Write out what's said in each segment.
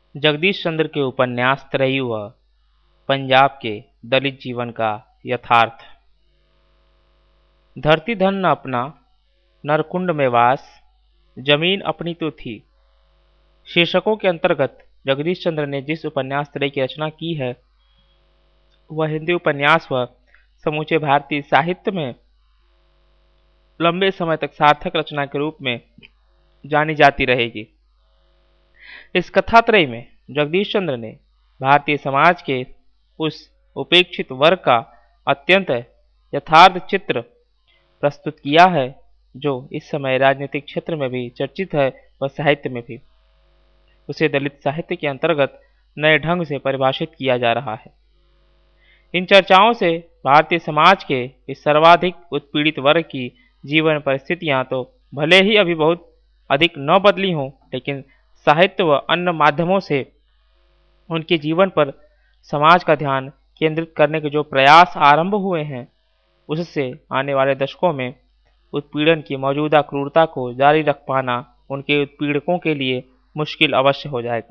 जगदीश चंद्र के उपन्यास त्रयी व पंजाब के दलित जीवन का यथार्थ। धरती धन न अपना, नरकुंड में वास, जमीन अपनी तो थी। शीर्षकों के अंतर्गत जगदीश चंद्र ने जिस उपन्यास त्रय की रचना की है वह हिंदी उपन्यास व समूचे भारतीय साहित्य में लंबे समय तक सार्थक रचना के रूप में जानी जाती रहेगी। इस कथात्रय में जगदीश चंद्र ने भारतीय समाज के उस उपेक्षित वर्ग का अत्यंत यथार्थ चित्र प्रस्तुत किया है जो इस समय राजनीतिक क्षेत्र में भी चर्चित है व साहित्य में भी। उसे दलित साहित्य के अंतर्गत नए ढंग से परिभाषित किया जा रहा है। इन चर्चाओं से भारतीय समाज के इस सर्वाधिक उत्पीड़ित वर्ग की जीवन परिस्थितियां तो भले ही अभी बहुत अधिक न बदली हों, लेकिन साहित्य व अन्य माध्यमों से उनके जीवन पर समाज का ध्यान केंद्रित करने के जो प्रयास आरंभ हुए हैं, उससे आने वाले दशकों में उत्पीड़न की मौजूदा क्रूरता को जारी रख पाना उनके उत्पीड़कों के लिए मुश्किल अवश्य हो जाएगा।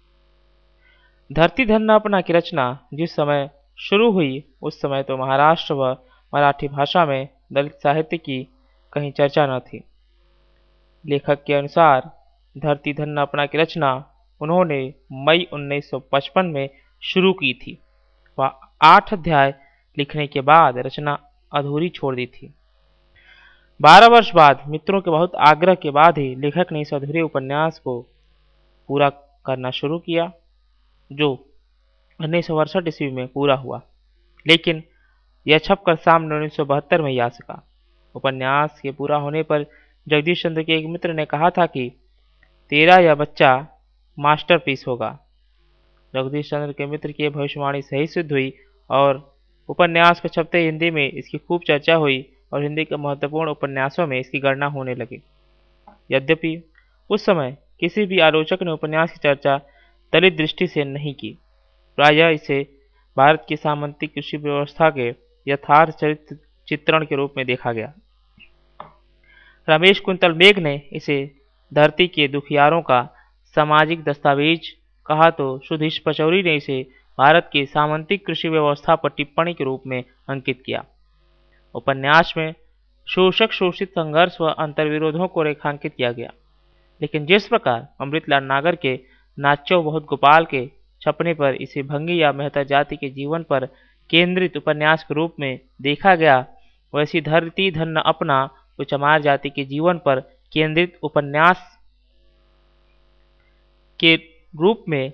धरती धन न अपना की रचना जिस समय शुरू हुई उस समय तो महाराष्ट्र व मराठी भाषा में दलित साहित्य की कहीं चर्चा न थी। लेखक के अनुसार धरती धन न अपना की रचना उन्होंने मई 1955 में शुरू की थी। वह 8 अध्याय लिखने के बाद रचना अधूरी छोड़ दी थी। 12 वर्ष बाद मित्रों के बहुत आग्रह के बाद ही लेखक ने इस अधूरे उपन्यास को पूरा करना शुरू किया, जो 1968 ईस्वी में पूरा हुआ, लेकिन यह छपकर सामने 1972 में ही आ सका। उपन्यास के पूरा होने पर जगदीश चंद्र के एक मित्र ने कहा था कि तेरा यह बच्चा मास्टरपीस होगा। जगदीश चंद्र के मित्र की भविष्यवाणी सही सिद्ध हुई और उपन्यास के छपते हिंदी में इसकी खूब चर्चा हुई और हिंदी के महत्वपूर्ण उपन्यासों में इसकी गणना होने लगी। यद्यपि उस समय किसी भी आलोचक ने उपन्यास की चर्चा दलित दृष्टि से नहीं की। प्रायः इसे भारत की सामंती कृषि व्यवस्था के यथार्थ चरित्र चित्रण के रूप में देखा गया। रमेश कुंतल मेघ ने इसे धरती के दुखियारों का सामाजिक दस्तावेज कहा तो सुधीश पचौरी ने इसे भारत की सामंतिक कृषि व्यवस्था पर टिप्पणी के रूप में अंकित किया। उपन्यास में शोषक शोषित संघर्ष व अंतर्विरोधों को रेखांकित किया गया, लेकिन जिस प्रकार अमृतलाल नागर के नाचो बहुत गोपाल के छपने पर इसे भंगी या मेहता जाति के जीवन पर केंद्रित उपन्यास के रूप में देखा गया, वैसी धरती धन न अपना को चमार जाति के जीवन पर केंद्रित उपन्यास के रूप में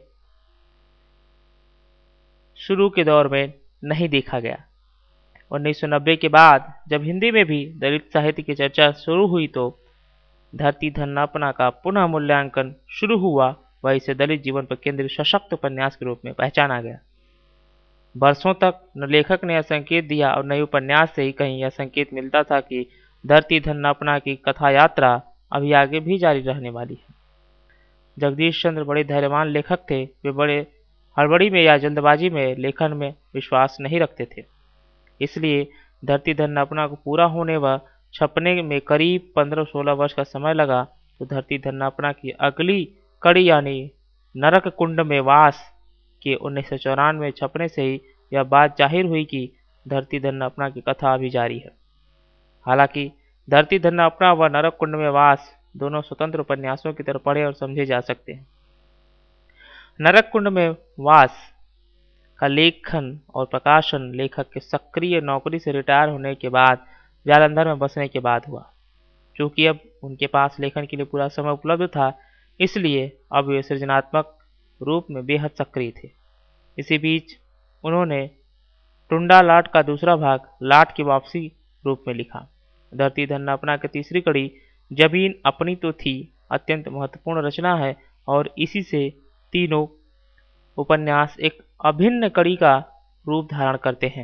शुरू के दौर में नहीं देखा गया। 1990 के बाद जब हिंदी में भी दलित साहित्य की चर्चा शुरू हुई तो धरती धन न अपना का पुनः मूल्यांकन शुरू हुआ व इसे दलित जीवन पर केंद्रित सशक्त उपन्यास के रूप में पहचाना गया। वर्षों तक न लेखक ने यह संकेत दिया और न ही उपन्यास से ही कहीं यह संकेत मिलता था कि धरती धन न अपना की कथा यात्रा अभी आगे भी जारी रहने वाली है। जगदीश चंद्र बड़े धैर्यवान लेखक थे। वे बड़े हड़बड़ी में या जल्दबाजी में लेखन में विश्वास नहीं रखते थे। इसलिए धरती धन न अपना को पूरा होने व छपने में करीब 15-16 वर्ष का समय लगा। तो धरती धन न अपना की अगली कड़ी यानी नरक कुंड में वास के 1994 में छपने से ही यह बात जाहिर हुई कि धरती धन न अपना की कथा अभी जारी है। हालांकि धरती धन न अपना व नरक कुंड में वास दोनों स्वतंत्र उपन्यासों की तरह पढ़े और समझे जा सकते हैं। नरक कुंड में वास का लेखन और प्रकाशन लेखक के सक्रिय नौकरी से रिटायर होने के बाद जालंधर में बसने के बाद हुआ। चूंकि अब उनके पास लेखन के लिए पूरा समय उपलब्ध था, इसलिए अब वे सृजनात्मक रूप में बेहद सक्रिय थे। इसी बीच उन्होंने टुंडा लाट का दूसरा भाग लाट की वापसी रूप में लिखा। धरती धन न अपना की तीसरी कड़ी जमीन अपनी तो थी अत्यंत महत्वपूर्ण रचना है और इसी से तीनों उपन्यास एक अभिन्न कड़ी का रूप धारण करते हैं।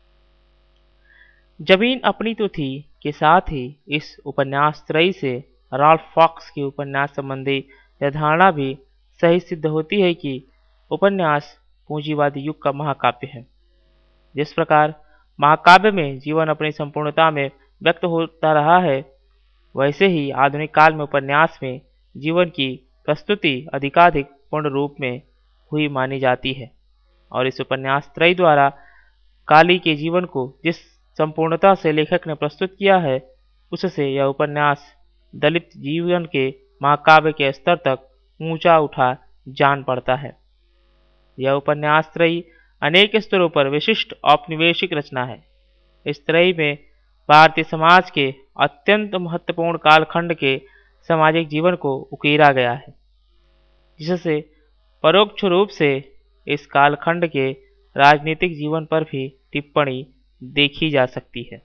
जमीन अपनी तो थी के साथ ही इस उपन्यास त्रयी से राल्फ फॉक्स की उपन्यास संबंधी यह धारणा भी सही सिद्ध होती है कि उपन्यास पूंजीवादी युग का महाकाव्य है। जिस प्रकार महाकाव्य में जीवन अपनी संपूर्णता में व्यक्त होता रहा है, वैसे ही आधुनिक काल में उपन्यास में जीवन की प्रस्तुति अधिकाधिक पूर्ण रूप में हुई मानी जाती है। और इस उपन्यास त्रय द्वारा काली के जीवन को जिस संपूर्णता से लेखक ने प्रस्तुत किया है, उससे यह उपन्यास दलित जीवन के महाकाव्य के स्तर तक ऊंचा उठा जान पड़ता है। यह उपन्यास त्रयी अनेक स्तरों पर विशिष्ट औपनिवेशिक रचना है। इस त्रयी में भारतीय समाज के अत्यंत महत्वपूर्ण कालखंड के सामाजिक जीवन को उकेरा गया है, जिससे परोक्ष रूप से इस कालखंड के राजनीतिक जीवन पर भी टिप्पणी देखी जा सकती है।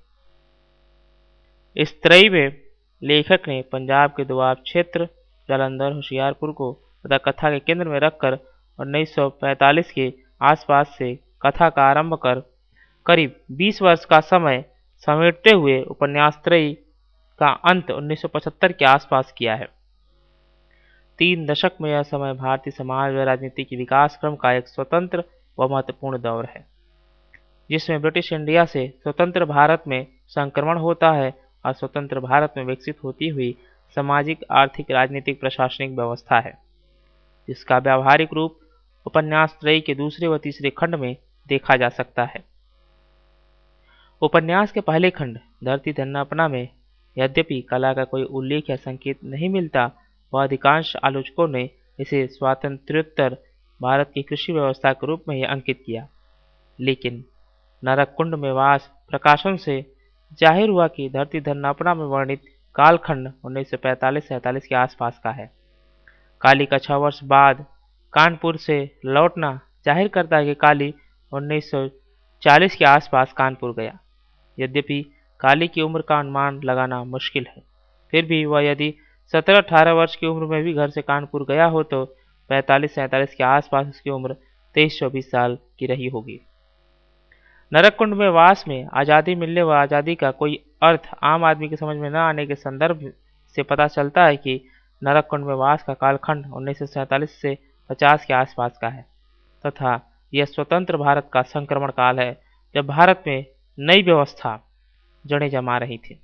इस त्रयी में लेखक ने पंजाब के दोआब क्षेत्र जालंधर होशियारपुर को तथा कथा के केंद्र में रखकर 1945 के आसपास से कथा का आरंभ कर करीब 20 वर्ष का समय समेटते हुए उपन्यास त्रयी का अंत 1975 के आसपास किया है। 3 दशक में यह समय भारतीय समाज व राजनीति के विकास क्रम का एक स्वतंत्र व महत्वपूर्ण दौर है, जिसमें ब्रिटिश इंडिया से स्वतंत्र भारत में संक्रमण होता है और स्वतंत्र भारत में विकसित होती हुई सामाजिक, आर्थिक, राजनीतिक, प्रशासनिक व्यवस्था है, जिसका व्यावहारिक रूप उपन्यास त्रयी के दूसरे व तीसरे खंड में देखा जा सकता है। उपन्यास के पहले खंड धरती धन्नापना में यद्यपि कला का कोई उल्लेख या संकेत नहीं मिलता, वह अधिकांश आलोचकों ने इसे स्वातंत्र्योत्तर भारत की कृषि व्यवस्था के रूप में ही अंकित किया, लेकिन नरक कुंड में वास प्रकाशन से जाहिर हुआ कि धरती धन्नापना में वर्णित कालखंड 1945-47 के आसपास का है। काली का 6 वर्ष बाद कानपुर से लौटना जाहिर करता है कि काली 1940 के आसपास कानपुर गया। यद्यपि काली की उम्र का अनुमान लगाना मुश्किल है, फिर भी वह यदि 17-18 वर्ष की उम्र में भी घर से कानपुर गया हो तो 45-47 के आसपास उसकी उम्र 23-24 साल की रही होगी। नरक कुंड में वास में आज़ादी मिलने व आज़ादी का कोई अर्थ आम आदमी के समझ में न आने के संदर्भ से पता चलता है कि नरक कुंड में वास का कालखंड 1947 से 50 के आसपास का है तथा यह स्वतंत्र भारत का संक्रमण काल है, जब भारत में नई व्यवस्था जड़ें जमा रही थी।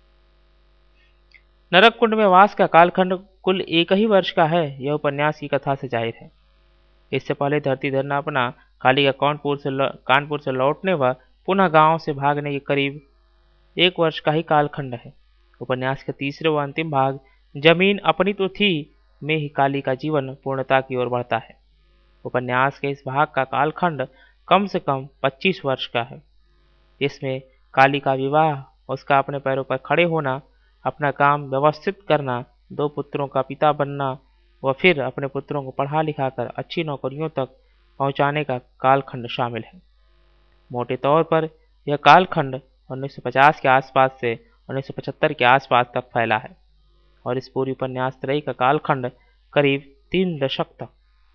नरक कुंड में वास का कालखंड कुल 1 ही वर्ष का है, यह उपन्यास की कथा से जाहिर है। इससे पहले धरती धन्नापना काली का कानपुर से लौटने व पुनः गांव से भागने के करीब 1 वर्ष का ही कालखंड है। उपन्यास के तीसरे व अंतिम भाग जमीन अपनी तो थी में ही काली का जीवन पूर्णता की ओर बढ़ता है। उपन्यास के इस भाग का कालखंड कम से कम 25 वर्ष का है। इसमें काली का विवाह, उसका अपने पैरों पर खड़े होना, अपना काम व्यवस्थित करना, 2 पुत्रों का पिता बनना व फिर अपने पुत्रों को पढ़ा लिखाकर अच्छी नौकरियों तक पहुंचाने का कालखंड शामिल है। मोटे तौर पर यह कालखंड 1950 के आसपास से 1975 के आसपास तक फैला है और इस पूरी उपन्यास त्रयी का कालखंड करीब 3 दशक तक।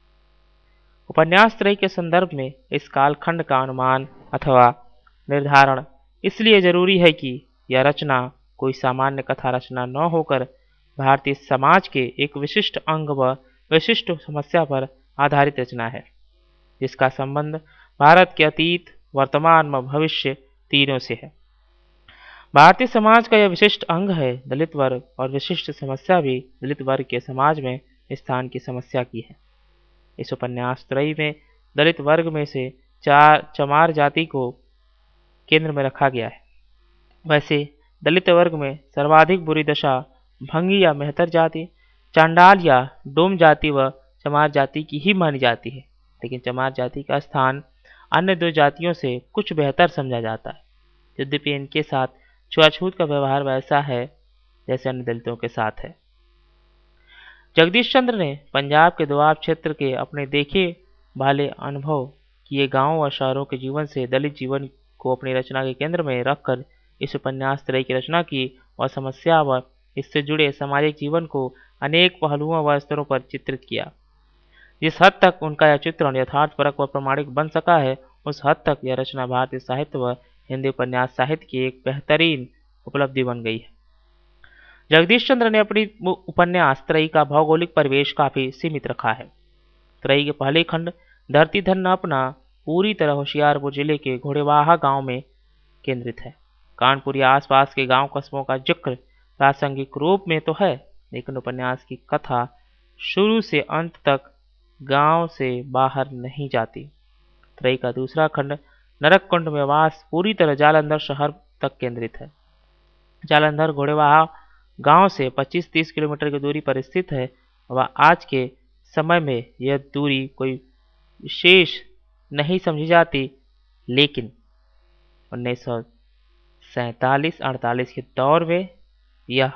उपन्यास त्रयी के संदर्भ में इस कालखंड का अनुमान अथवा निर्धारण इसलिए जरूरी है कि यह रचना कोई सामान्य कथा रचना न होकर भारतीय समाज के एक विशिष्ट अंग व विशिष्ट समस्या पर आधारित रचना है, जिसका संबंध भारत के अतीत, वर्तमान व भविष्य तीनों से है। भारतीय समाज का यह विशिष्ट अंग है दलित वर्ग, और विशिष्ट समस्या भी दलित वर्ग के समाज में स्थान की समस्या की है। इस उपन्यास त्रयी में दलित वर्ग में से चमार जाति को केंद्र में रखा गया है। वैसे दलित वर्ग में सर्वाधिक बुरी दशा भंगी या मेहतर जाति, चांडाल या डोम जाति व चमार जाति की ही मानी जाती है, लेकिन चमार जाति का स्थान अन्य 2 जातियों से कुछ बेहतर समझा जाता है। यद्यपि इनके साथ छुआछूत का व्यवहार वैसा है जैसे अन्य दलितों के साथ है। जगदीश चंद्र ने पंजाब के दोआब क्षेत्र के अपने देखे भाले अनुभव किए गांवों व शहरों के जीवन से दलित जीवन को अपनी रचना के केंद्र में रखकर इस उपन्यास त्रयी की रचना की और समस्या व इससे जुड़े सामाजिक जीवन को अनेक पहलुओं व स्तरों पर चित्रित किया। जिस हद तक उनका यह चित्रण यथार्थपरक व प्रमाणिक बन सका है, उस हद तक यह रचना भारतीय साहित्य व हिंदी उपन्यास साहित्य की एक बेहतरीन उपलब्धि बन गई है। जगदीश चंद्र ने अपनी उपन्यास त्रयी का भौगोलिक परिवेश काफी सीमित रखा है। त्रयी के पहले खंड धरती धन्नापना पूरी तरह होशियारपुर जिले के घोड़ेवाहा गांव में केंद्रित है। कानपुर या आसपास के गांव कस्बों का जिक्र प्रासंगिक रूप में तो है, लेकिन उपन्यास की कथा शुरू से अंत तक गांव से बाहर नहीं जाती। त्रयी का दूसरा खंड नरक कुंड में वास पूरी तरह जालंधर शहर तक केंद्रित है। जालंधर घोड़ेवाहा गांव से 25-30 किलोमीटर की दूरी पर स्थित है। वह आज के समय में यह दूरी कोई विशेष नहीं समझी जाती, लेकिन 1947-48 के दौर में यह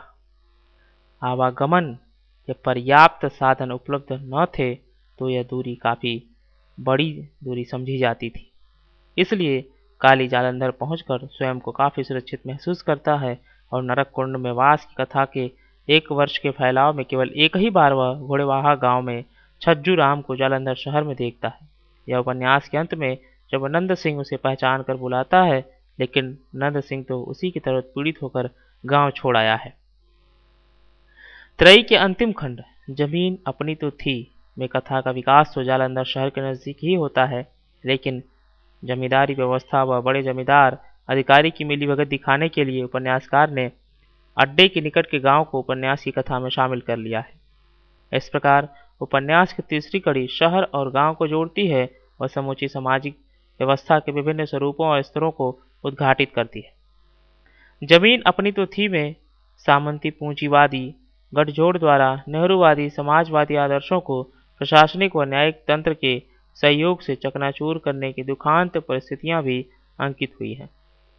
आवागमन के पर्याप्त साधन उपलब्ध न थे, तो यह दूरी काफ़ी बड़ी दूरी समझी जाती थी। इसलिए काली जालंधर पहुंचकर स्वयं को काफ़ी सुरक्षित महसूस करता है और नरक कुंड में वास की कथा के 1 वर्ष के फैलाव में केवल एक ही बार वह घोड़ेवाहा गांव में छज्जू राम को जालंधर शहर में देखता है। यह उपन्यास के अंत में जब नंद सिंह उसे पहचान कर बुलाता है, लेकिन नंद सिंह तो उसी की तरह पीड़ित होकर गांव छोड़ आया है। त्रयी के अंतिम खंड जमीन अपनी तो थी में कथा का विकास तो जालंधर शहर के नजदीक ही होता है, लेकिन जमींदारी व्यवस्था व बड़े जमींदार अधिकारी की मिलीभगत दिखाने के लिए उपन्यासकार ने अड्डे के निकट के गांव को उपन्यास की कथा में शामिल कर लिया है। इस प्रकार उपन्यास की तीसरी कड़ी शहर और गांव को जोड़ती है और समूची सामाजिक व्यवस्था के विभिन्न स्वरूपों और स्तरों को उद्घाटित करती है। जमीन अपनी तो थी में सामंती पूंजीवादी गठजोड़ द्वारा नेहरूवादी समाजवादी आदर्शों को प्रशासनिक व न्यायिक तंत्र के सहयोग से चकनाचूर करने की दुखांत परिस्थितियां भी अंकित हुई हैं।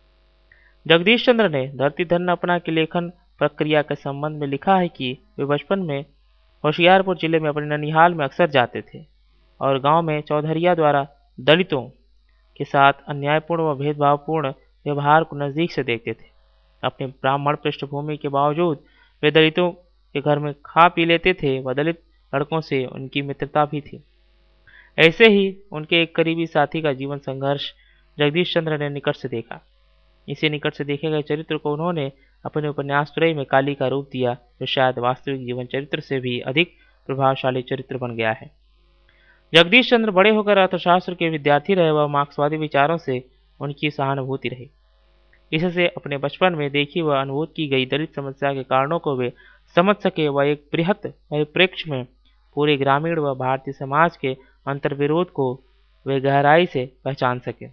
जगदीश चंद्र ने धरती धन्य अपना की लेखन प्रक्रिया के संबंध में लिखा है कि वे बचपन में होशियारपुर जिले में अपने ननिहाल में अक्सर जाते थे और गांव में चौधरिया द्वारा दलितों के साथ अन्यायपूर्ण व भेदभावपूर्ण व्यवहार को नज़दीक से देखते थे। अपने ब्राह्मण पृष्ठभूमि के बावजूद वे दलितों के घर में खा पी लेते थे व दलित लड़कों से उनकी मित्रता भी थी। ऐसे ही उनके एक करीबी साथी का जीवन संघर्ष जगदीश चंद्र ने निकट से देखा। इसी निकट से देखे गए चरित्र को उन्होंने अपने उपन्यास त्रयी में काली का रूप दिया, जो शायद वास्तविक जीवन चरित्र से भी अधिक प्रभावशाली चरित्र बन गया है। जगदीश चंद्र बड़े होकर अर्थशास्त्र के विद्यार्थी रहे व मार्क्सवादी विचारों से उनकी सहानुभूति रही। इससे अपने बचपन में देखी व अनुभूत की गई दलित समस्या के कारणों को वे समझ सके व एक बृहत परिप्रेक्ष्य में पूरे ग्रामीण व भारतीय समाज के अंतर्विरोध को वे गहराई से पहचान सके।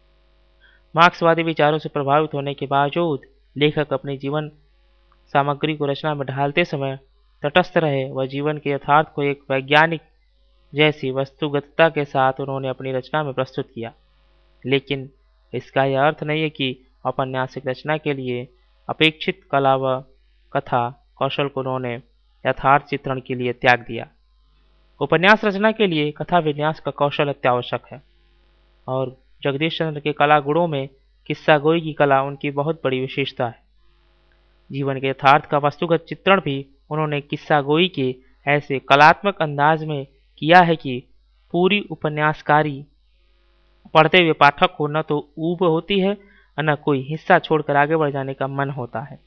मार्क्सवादी विचारों से प्रभावित होने के बावजूद लेखक अपने जीवन सामग्री को रचना में ढालते समय तटस्थ रहे व जीवन के यथार्थ को एक वैज्ञानिक जैसी वस्तुगतता के साथ उन्होंने अपनी रचना में प्रस्तुत किया। लेकिन इसका यह अर्थ नहीं है कि औपन्यासिक रचना के लिए अपेक्षित कला व कथा कौशल को उन्होंने यथार्थ चित्रण के लिए त्याग दिया। उपन्यास रचना के लिए कथा विन्यास का कौशल अत्यावश्यक है और जगदीश चंद्र के कला गुणों में किस्सा गोई की कला उनकी बहुत बड़ी विशेषता है। जीवन के यथार्थ का वस्तुगत चित्रण भी उन्होंने किस्सा गोई के ऐसे कलात्मक अंदाज में किया है कि पूरी उपन्यासकारी पढ़ते हुए पाठक को न तो ऊब होती है और न कोई हिस्सा छोड़कर आगे बढ़ जाने का मन होता है।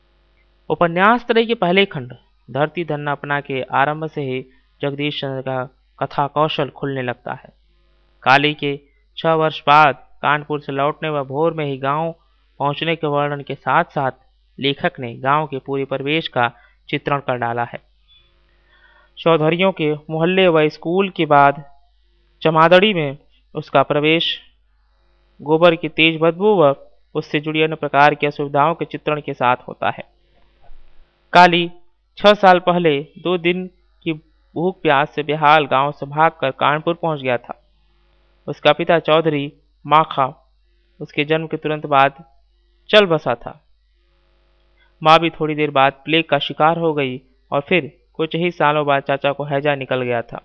उपन्यास त्रयी के पहले खंड धरती धन्य अपना के आरंभ से ही जगदीश चंद्र का कथा कौशल खुलने लगता है। काली के 6 वर्ष बाद कानपुर से लौटने व भोर में ही गांव पहुंचने के वर्णन के साथ साथ लेखक ने गांव के पूरे परिवेश का चित्रण कर डाला है। चौधरियों के मोहल्ले व स्कूल के बाद चमादड़ी में उसका प्रवेश, गोबर की तेज बदबू व उससे जुड़ी अन्य प्रकार की असुविधाओं के चित्रण के साथ होता है। काली 6 साल पहले 2 दिन की भूख प्यास से बेहाल गांव से भागकर कानपुर पहुंच गया था। उसका पिता चौधरी माखा उसके जन्म के तुरंत बाद चल बसा था। माँ भी थोड़ी देर बाद प्लेग का शिकार हो गई और फिर कुछ ही सालों बाद चाचा को हैजा निकल गया था।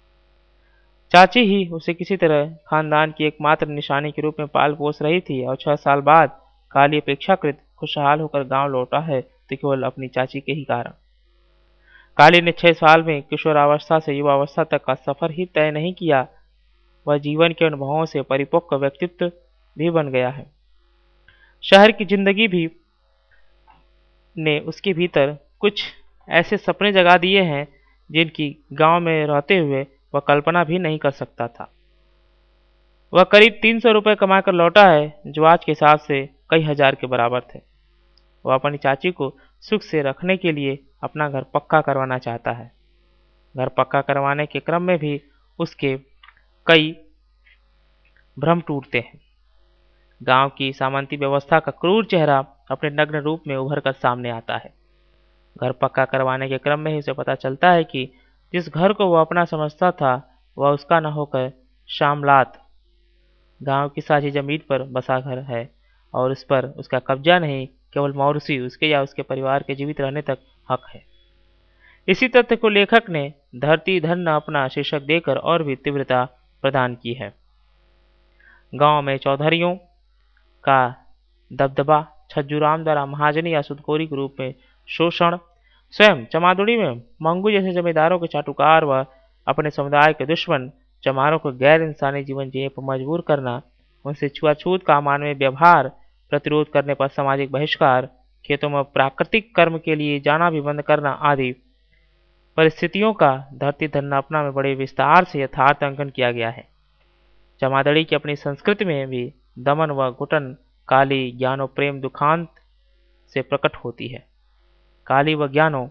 चाची ही उसे किसी तरह खानदान की एकमात्र निशानी के रूप में पाल पोस रही थी और 6 साल बाद काली अपेक्षाकृत खुशहाल होकर गांव लौटा है तो केवल अपनी चाची के ही कारण। काली ने 6 साल में किशोरावस्था से युवावस्था तक का सफर ही तय नहीं किया, वह जीवन के अनुभवों से परिपक्व व्यक्तित्व भी बन गया है। शहर की जिंदगी भी ने उसके भीतर कुछ ऐसे सपने जगा दिए हैं जिनकी गांव में रहते हुए वह कल्पना भी नहीं कर सकता था। वह करीब 300 रुपये कमाकर लौटा है, जो आज के हिसाब से कई हजार के बराबर थे। वह अपनी चाची को सुख से रखने के लिए अपना घर पक्का करवाना चाहता है। घर पक्का करवाने के क्रम में भी उसके कई भ्रम टूटते हैं। गांव की सामंती व्यवस्था का क्रूर चेहरा अपने नग्न रूप में उभर कर सामने आता है। घर पक्का करवाने के क्रम में ही उसे पता चलता है कि जिस घर को वह अपना समझता था वह उसका न होकर शामलात गांव की साझी जमीन पर बसा घर है और उस पर उसका कब्जा नहीं, केवल मौरूसी उसके या उसके परिवार के जीवित रहने तक हक है। इसी तथ्य को लेखक ने धरती धन न अपना शीर्षक देकर और भी तीव्रता प्रदान की है। गांव में चौधरियों का दबदबा, छज्जूराम द्वारा महाजनी या सुदखोरी के रूप में शोषण, स्वयं चमादुड़ी में मंगू जैसे जमींदारों के चाटुकार व अपने समुदाय के दुश्मन चमारों को गैर इंसानी जीवन जीने पर मजबूर करना, उनसे छुआछूत का अमानवीय व्यवहार, प्रतिरोध करने पर सामाजिक बहिष्कार, खेतों में प्राकृतिक कर्म के लिए जाना भी बंद करना आदि परिस्थितियों का धरती धन्नापना में बड़े विस्तार से यथार्थ अंकन किया गया है। चमादड़ी की अपनी संस्कृति में भी दमन व घुटन काली, ज्ञानो, प्रेम, दुखांत से प्रकट होती है। काली व ज्ञानो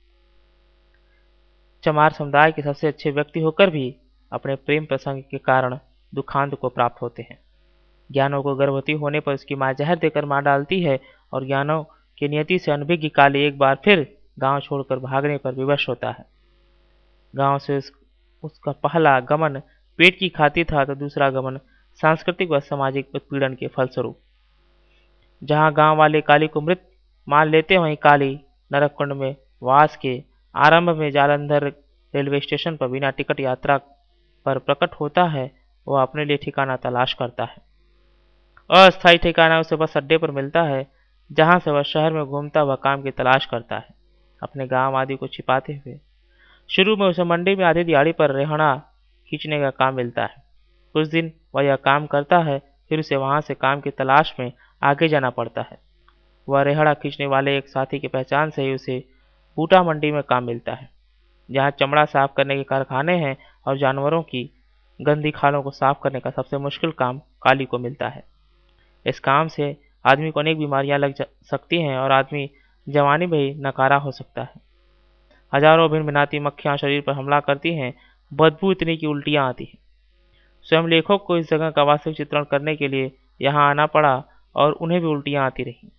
चमार समुदाय के सबसे अच्छे व्यक्ति होकर भी अपने प्रेम प्रसंग के कारण दुखांत को प्राप्त होते हैं। ज्ञानों को गर्भवती होने पर उसकी मां जहर देकर मार डालती है और ज्ञानों की नियति से अनभिज्ञ काली एक बार फिर गांव छोड़कर भागने पर विवश होता है। गांव से उसका पहला गमन पेट की खातिर था तो दूसरा गमन सांस्कृतिक व सामाजिक उत्पीड़न के फलस्वरूप। जहां गांव वाले काली को मृत मान लेते वहीं काली नरककुंड में वास के आरंभ में जालंधर रेलवे स्टेशन पर बिना टिकट यात्रा पर प्रकट होता है। वह अपने लिए ठिकाना तलाश करता है। अस्थायी ठिकाना उसे बस अड्डे पर मिलता है, जहां से वह शहर में घूमता हुआ काम की तलाश करता है, अपने गांव आदि को छिपाते हुए। शुरू में उसे मंडी में आधी दिहाड़ी पर रेहड़ा खींचने का काम मिलता है। कुछ दिन वह यह काम करता है, फिर उसे वहां से काम की तलाश में आगे जाना पड़ता है। वह रेहड़ा खींचने वाले एक साथी की पहचान से ही उसे बूटा मंडी में काम मिलता है, जहां चमड़ा साफ करने के कारखाने हैं और जानवरों की गंदी खालों को साफ करने का सबसे मुश्किल काम काली को मिलता है। इस काम से आदमी को अनेक बीमारियां लग सकती हैं और आदमी जवानी में ही नकारा हो सकता है। हजारों भिन्न भिनाती मक्खियां शरीर पर हमला करती हैं, बदबू इतनी की उल्टियां आती हैं। स्वयं लेखक को इस जगह का वास्तविक चित्रण करने के लिए यहाँ आना पड़ा और उन्हें भी उल्टियां आती रहीं।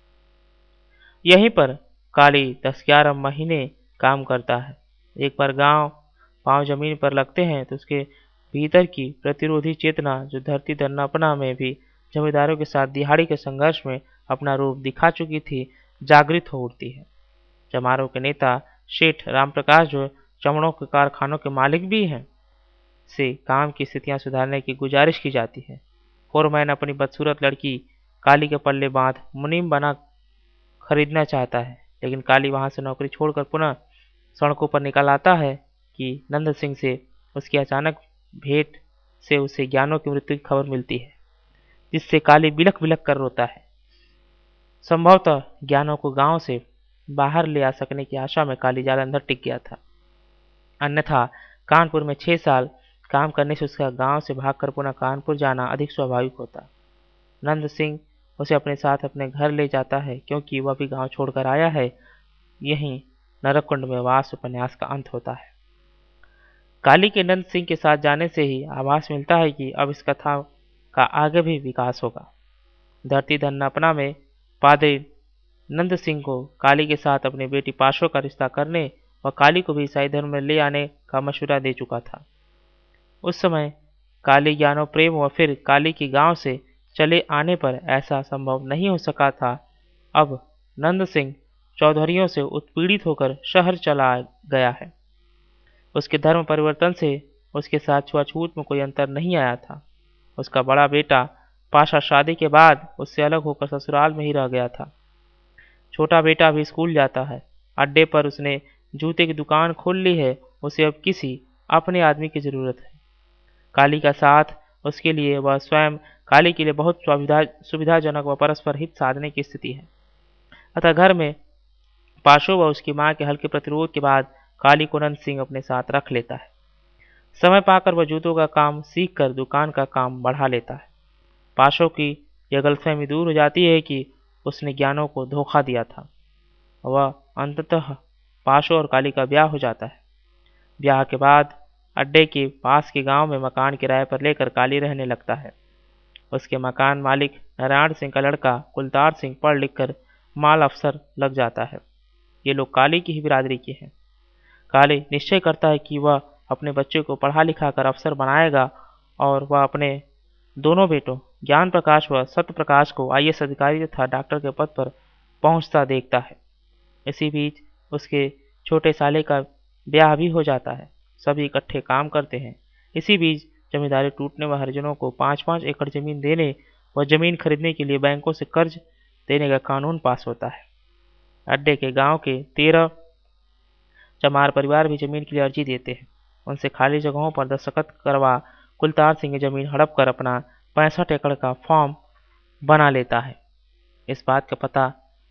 यहीं पर काली 10-11 महीने काम करता है। एक बार गांव पांव जमीन पर लगते हैं तो उसके भीतर की प्रतिरोधी चेतना, जो धरती धन्नापना में भी जमींदारों के साथ दिहाड़ी के संघर्ष में अपना रूप दिखा चुकी थी, जागृत हो उठती है। चमारों के नेता शेठ रामप्रकाश, जो चमड़ों के कारखानों के मालिक भी हैं, से काम की स्थितियां सुधारने की गुजारिश की जाती है। फोरमैन अपनी बदसूरत लड़की काली के पल्ले बांध मुनीम बना खरीदना चाहता है, लेकिन काली वहां से नौकरी छोड़कर पुनः सड़कों पर निकल आता है कि नंद सिंह से उसकी अचानक भेंट से उसे ज्ञानों की मृत्यु की खबर मिलती है, जिससे काली बिलख बिलख कर रोता है। संभवतः ज्ञानों को गांव से बाहर ले आ सकने की आशा में काली जालंधर टिक गया था, अन्यथा कानपुर में 6 साल काम करने से उसका गांव से भागकर पुनः कानपुर जाना अधिक स्वाभाविक होता। नंद सिंह उसे अपने साथ अपने घर ले जाता है, क्योंकि वह भी गांव छोड़कर आया है। यहीं नरककुंड में वास उपन्यास का अंत होता है। काली के नंद सिंह के साथ जाने से ही आभास मिलता है कि अब इस कथा का आगे भी विकास होगा। धरती धन्नापना में पादरी नंद सिंह को काली के साथ अपनी बेटी पाशो का रिश्ता करने व काली को भी ईसाई धर्म में ले आने का मशवरा दे चुका था। उस समय काली ज्ञानो प्रेम व फिर काली के गांव से चले आने पर ऐसा संभव नहीं हो सका था। अब नंद सिंह चौधरियों से उत्पीड़ित होकर शहर चला गया है। उसके धर्म परिवर्तन से उसके साथ छुआछूत में कोई अंतर नहीं आया था। उसका बड़ा बेटा पाशा शादी के बाद उससे अलग होकर ससुराल में ही रह गया था। छोटा बेटा भी स्कूल जाता है। अड्डे पर उसने जूते की दुकान खोल ली है। उसे अब किसी अपने आदमी की जरूरत है। काली का साथ उसके लिए वह स्वयं काली के लिए बहुत सुविधाजनक व परस्पर हित साधने की स्थिति है। अतः घर में पाशो व उसकी मां के हल्के प्रतिरोध के बाद काली को नंद सिंह अपने साथ रख लेता है। समय पाकर वह जूतों का काम सीखकर दुकान का काम बढ़ा लेता है। पाशो की यह गलतफहमी दूर हो जाती है कि उसने ज्ञानों को धोखा दिया था। वह अंततः पाशो और काली का ब्याह हो जाता है। ब्याह के बाद अड्डे के पास के गांव में मकान किराए पर लेकर काली रहने लगता है। उसके मकान मालिक नारायण सिंह का लड़का कुलतार सिंह पढ़ लिख कर माल अफसर लग जाता है। ये लोग काली की ही बिरादरी के हैं। काली निश्चय करता है कि वह अपने बच्चे को पढ़ा लिखा कर अफसर बनाएगा और वह अपने दोनों बेटों ज्ञान प्रकाश व सत्य प्रकाश को आईएएस अधिकारी तथा डॉक्टर के पद पर पहुंचता देखता है। इसी बीच उसके छोटे साले का ब्याह भी हो जाता है। सभी इकट्ठे काम करते हैं। इसी बीच जमींदारी टूटने व हरिजनों को 5-5 एकड़ जमीन देने व जमीन खरीदने के लिए बैंकों से कर्ज देने का कानून पास होता है। अड्डे के गांव के 13 चमार परिवार भी जमीन के लिए अर्जी देते हैं। उनसे खाली जगहों पर दस्तखत करवा कुलतार सिंह जमीन हड़प कर अपना 65 एकड़ का फॉर्म बना लेता है। इस बात का पता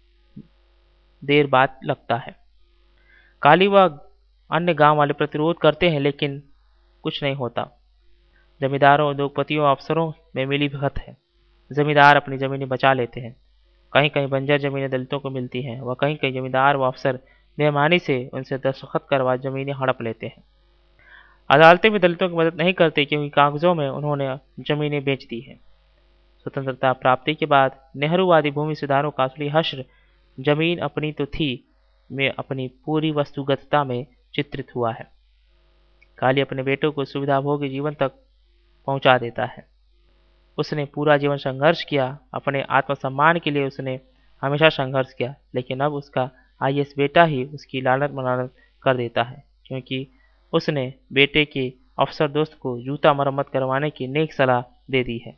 देर बाद लगता है। काली व अन्य गांव वाले प्रतिरोध करते हैं, लेकिन कुछ नहीं होता। जमींदारों, उद्योगपतियों, अफसरों में मिली भगत है। जमींदार अपनी जमीनें बचा लेते हैं। कहीं कहीं बंजर जमीनें दलितों को मिलती हैं व कहीं कहीं जमींदार व अफसर बेईमानी से उनसे दस्तखत करवा जमीनें हड़प लेते हैं। अदालतें भी दलितों की मदद नहीं करती, क्योंकि कागजों में उन्होंने जमीनें बेच दी हैं। स्वतंत्रता प्राप्ति के बाद नेहरूवादी भूमि सुधारों का असली हश्र जमीन अपनी तो थी में अपनी पूरी वस्तुगतता में चित्रित हुआ है। काली अपने बेटों को सुविधाभोगी जीवन तक पहुंचा देता है। उसने पूरा जीवन संघर्ष किया। अपने आत्मसम्मान के लिए उसने हमेशा संघर्ष किया, लेकिन अब उसका आईएएस बेटा ही उसकी लानत मनानत कर देता है, क्योंकि उसने बेटे के अफसर दोस्त को जूता मरम्मत करवाने की नेक सलाह दे दी है।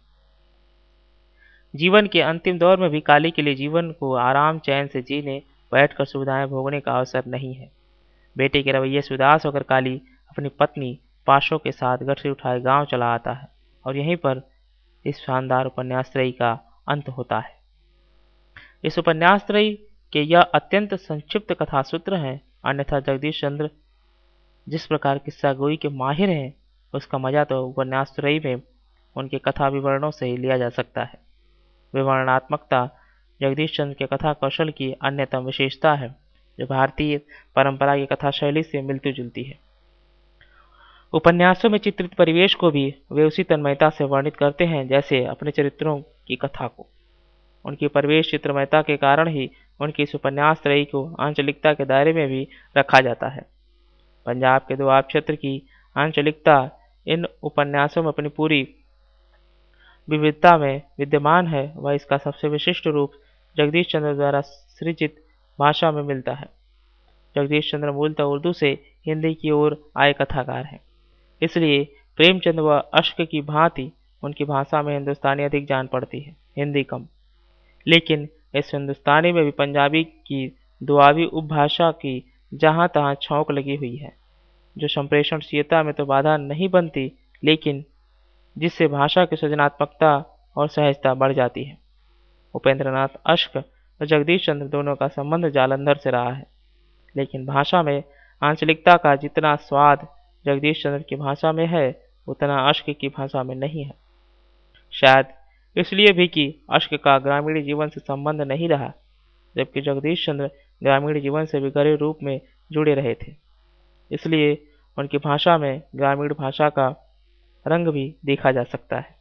जीवन के अंतिम दौर में भी काली के लिए जीवन को आराम चैन से जीने, बैठकर सुविधाएं भोगने का अवसर नहीं है। बेटे के रवैये से उदास होकर काली अपनी पत्नी पाशो के साथ गठरी उठाए गांव चला आता है और यहीं पर इस शानदार उपन्यास त्रयी का अंत होता है। इस उपन्यास त्रयी के यह अत्यंत संक्षिप्त कथा सूत्र हैं, अन्यथा जगदीश चंद्र जिस प्रकार किस्सा गोई के माहिर हैं, उसका मजा तो उपन्यास त्रयी में उनके कथा विवरणों से ही लिया जा सकता है। विवरणात्मकता जगदीश चंद्र के कथा कौशल की अन्यतम विशेषता है, जो भारतीय परंपरा की कथा शैली से मिलती जुलती है। उपन्यासों में चित्रित परिवेश को भी वे उसी तन्मयता से वर्णित करते हैं जैसे अपने चरित्रों की कथा को। उनकी परिवेश चित्रमयता के कारण ही उनकी इस उपन्यास त्रयी को आंचलिकता के दायरे में भी रखा जाता है। पंजाब के दोआब क्षेत्र की आंचलिकता इन उपन्यासों में अपनी पूरी विविधता में विद्यमान है। वह इसका सबसे विशिष्ट रूप जगदीश चंद्र द्वारा सृजित भाषा में मिलता है। जगदीश चंद्र मूलतः उर्दू से हिंदी की ओर आए कथाकार हैं, इसलिए प्रेमचंद व अश्क की भांति उनकी भाषा में हिंदुस्तानी अधिक जान पड़ती है, हिंदी कम। लेकिन इस हिंदुस्तानी में भी पंजाबी की दुआबी उपभाषा की जहाँ तहाँ छौंक लगी हुई है, जो संप्रेषणशीलता में तो बाधा नहीं बनती, लेकिन जिससे भाषा की सृजनात्मकता और सहजता बढ़ जाती है। उपेंद्रनाथ अश्क और जगदीश चंद्र दोनों का संबंध जालंधर से रहा है, लेकिन भाषा में आंचलिकता का जितना स्वाद जगदीश चंद्र की भाषा में है, उतना अश्क की भाषा में नहीं है। शायद इसलिए भी कि अश्क का ग्रामीण जीवन से संबंध नहीं रहा, जबकि जगदीश चंद्र ग्रामीण जीवन से भी गहरे रूप में जुड़े रहे थे। इसलिए उनकी भाषा में ग्रामीण भाषा का रंग भी देखा जा सकता है।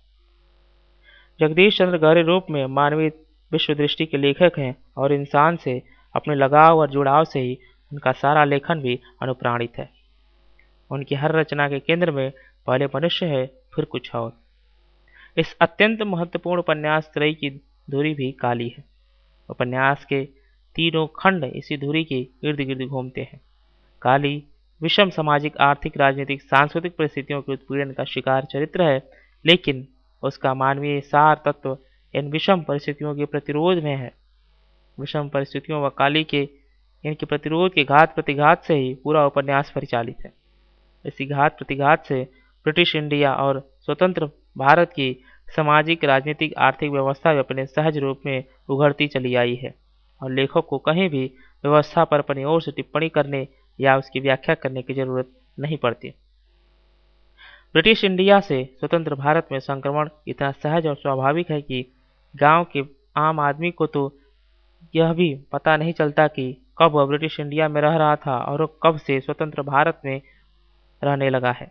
जगदीश चंद्र गहरे रूप में मानवीय विश्व दृष्टि के लेखक हैं और इंसान से अपने लगाव और जुड़ाव से ही उनका सारा लेखन भी अनुप्राणित है। उनकी हर रचना के केंद्र में पहले मनुष्य है, फिर कुछ और। इस अत्यंत महत्वपूर्ण उपन्यास त्रयी की धुरी भी काली है। उपन्यास के तीनों खंड इसी धुरी के इर्द गिर्द घूमते हैं। काली विषम सामाजिक, आर्थिक, राजनीतिक, सांस्कृतिक परिस्थितियों के उत्पीड़न का शिकार चरित्र है, लेकिन उसका मानवीय सार तत्व इन विषम परिस्थितियों के प्रतिरोध में है। विषम परिस्थितियों व काली के इनके प्रतिरोध के घात प्रतिघात से ही पूरा उपन्यास परिचालित है। इसी घात प्रतिघात से ब्रिटिश इंडिया और स्वतंत्र भारत की सामाजिक, राजनीतिक, आर्थिक व्यवस्था भी अपने सहज रूप में उभरती चली आई है और लेखक को कहीं भी व्यवस्था पर अपनी ओर से टिप्पणी करने या उसकी व्याख्या करने की जरूरत नहीं पड़ती। ब्रिटिश इंडिया से स्वतंत्र भारत में संक्रमण इतना सहज और स्वाभाविक है कि गांव के आम आदमी को तो यह भी पता नहीं चलता कि कब वह ब्रिटिश इंडिया में रह रहा था और कब से स्वतंत्र भारत में रहने लगा है।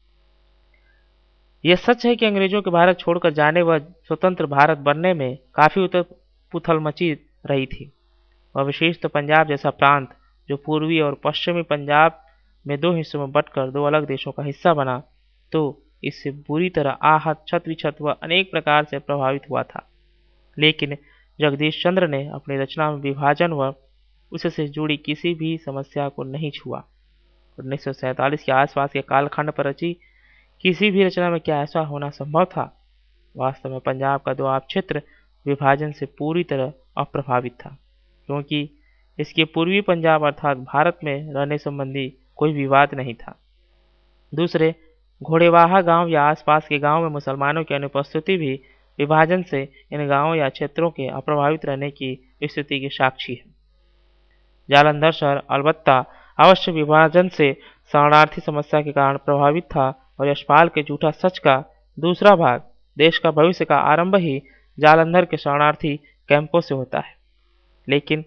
यह सच है कि अंग्रेजों के भारत छोड़कर जाने व स्वतंत्र भारत बनने में काफी उथल पुथल मची रही थी। वह विशेष तो पंजाब जैसा प्रांत जो पूर्वी और पश्चिमी पंजाब में दो हिस्सों में बंटकर दो अलग देशों का हिस्सा बना, तो इससे बुरी तरह आहत छत विछत व अनेक प्रकार से प्रभावित हुआ था। लेकिन जगदीश चंद्र ने अपनी रचना में विभाजन व उससे जुड़ी किसी भी समस्या को नहीं छुआ। 1947 के आसपास के कालखंड पर रची किसी भी रचना में क्या ऐसा होना संभव था? वास्तव में पंजाब का दोआब क्षेत्र विभाजन से पूरी तरह अप्रभावित था, क्योंकि इसके पूर्वी पंजाब अर्थात भारत में रहने संबंधी कोई विवाद नहीं था। दूसरे घोड़ेवाहा गांव या आसपास के गांव में मुसलमानों की अनुपस्थिति भी विभाजन से इन गांवों या क्षेत्रों के अप्रभावित रहने की स्थिति की साक्षी है। जालंधर शहर अलबत्ता अवश्य विभाजन से शरणार्थी समस्या के कारण प्रभावित था और यशपाल के झूठा सच का दूसरा भाग देश का भविष्य का आरंभ ही जालंधर के शरणार्थी कैंपों से होता है। लेकिन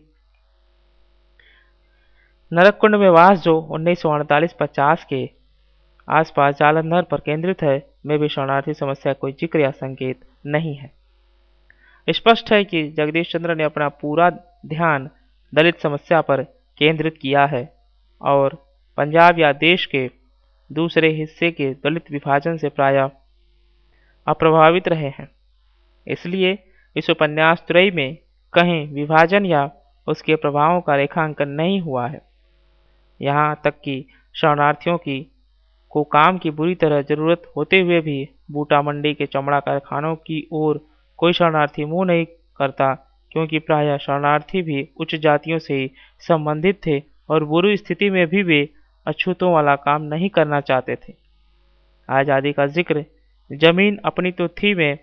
नरककुंड में वास जो 1948-50 के आसपास जालंधर पर केंद्रित है, में भी शरणार्थी समस्या कोई जिक्र या संकेत नहीं है। स्पष्ट है कि जगदीश चंद्र ने अपना पूरा ध्यान दलित समस्या पर केंद्रित किया है और पंजाब या देश के दूसरे हिस्से के दलित विभाजन से प्रायः अप्रभावित रहे हैं। इसलिए इस उपन्यास त्रयी में कहीं विभाजन या उसके प्रभावों का रेखांकन नहीं हुआ है। यहाँ तक कि शरणार्थियों को काम की बुरी तरह जरूरत होते हुए भी बूटा मंडी के चमड़ा कारखानों की ओर कोई शरणार्थी मुंह नहीं करता, क्योंकि प्रायः शरणार्थी भी उच्च जातियों से ही संबंधित थे और बुरी स्थिति में भी वे अछूतों वाला काम नहीं करना चाहते थे। आजादी का जिक्र जमीन अपनी तो थी में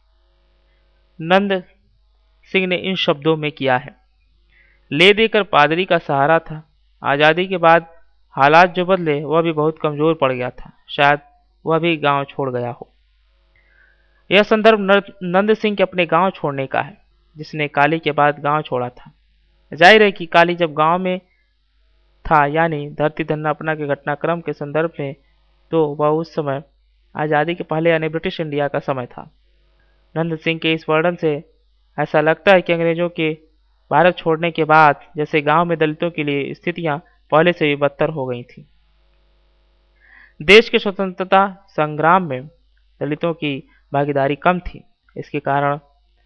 नंद सिंह ने इन शब्दों में किया है, ले देकर पादरी का सहारा था। आजादी के बाद हालात जो बदले वह भी बहुत कमजोर पड़ गया था, शायद वह भी गांव छोड़ गया हो। यह संदर्भ नंद सिंह के अपने गांव छोड़ने का है, जिसने काली के बाद गांव छोड़ा था। जाहिर है कि काली जब गांव में था, यानी धरती धन्ना अपना के घटनाक्रम के संदर्भ में, तो वह उस समय आजादी के पहले यानी ब्रिटिश इंडिया का समय था। नंद सिंह के इस वर्णन से ऐसा लगता है कि अंग्रेजों के भारत छोड़ने के बाद जैसे गांव में दलितों के लिए स्थितियां पहले से भी बदतर हो गई थी। देश के स्वतंत्रता संग्राम में दलितों की भागीदारी कम थी। इसके कारण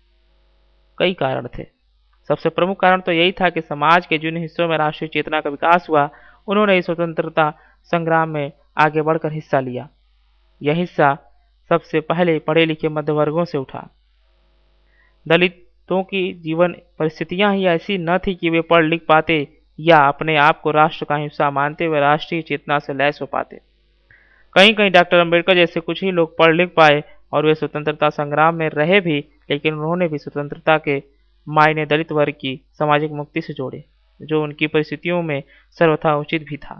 कई कारण थे। सबसे प्रमुख कारण तो यही था कि समाज के जिन हिस्सों में राष्ट्रीय चेतना का विकास हुआ, उन्होंने इस स्वतंत्रता संग्राम में आगे बढ़कर हिस्सा लिया। यह हिस्सा सबसे पहले पढ़े लिखे मध्य वर्गों से उठा। दलितों की जीवन परिस्थितियां ही ऐसी न थी कि वे पढ़ लिख पाते या अपने आप को राष्ट्र का हिस्सा मानते हुए राष्ट्रीय चेतना से लैस हो पाते। कहीं कहीं डॉक्टर अंबेडकर जैसे कुछ ही लोग पढ़ लिख पाए और वे स्वतंत्रता संग्राम में रहे भी, लेकिन उन्होंने भी स्वतंत्रता के मायने दलित वर्ग की सामाजिक मुक्ति से जोड़े, जो उनकी परिस्थितियों में सर्वथा उचित भी था।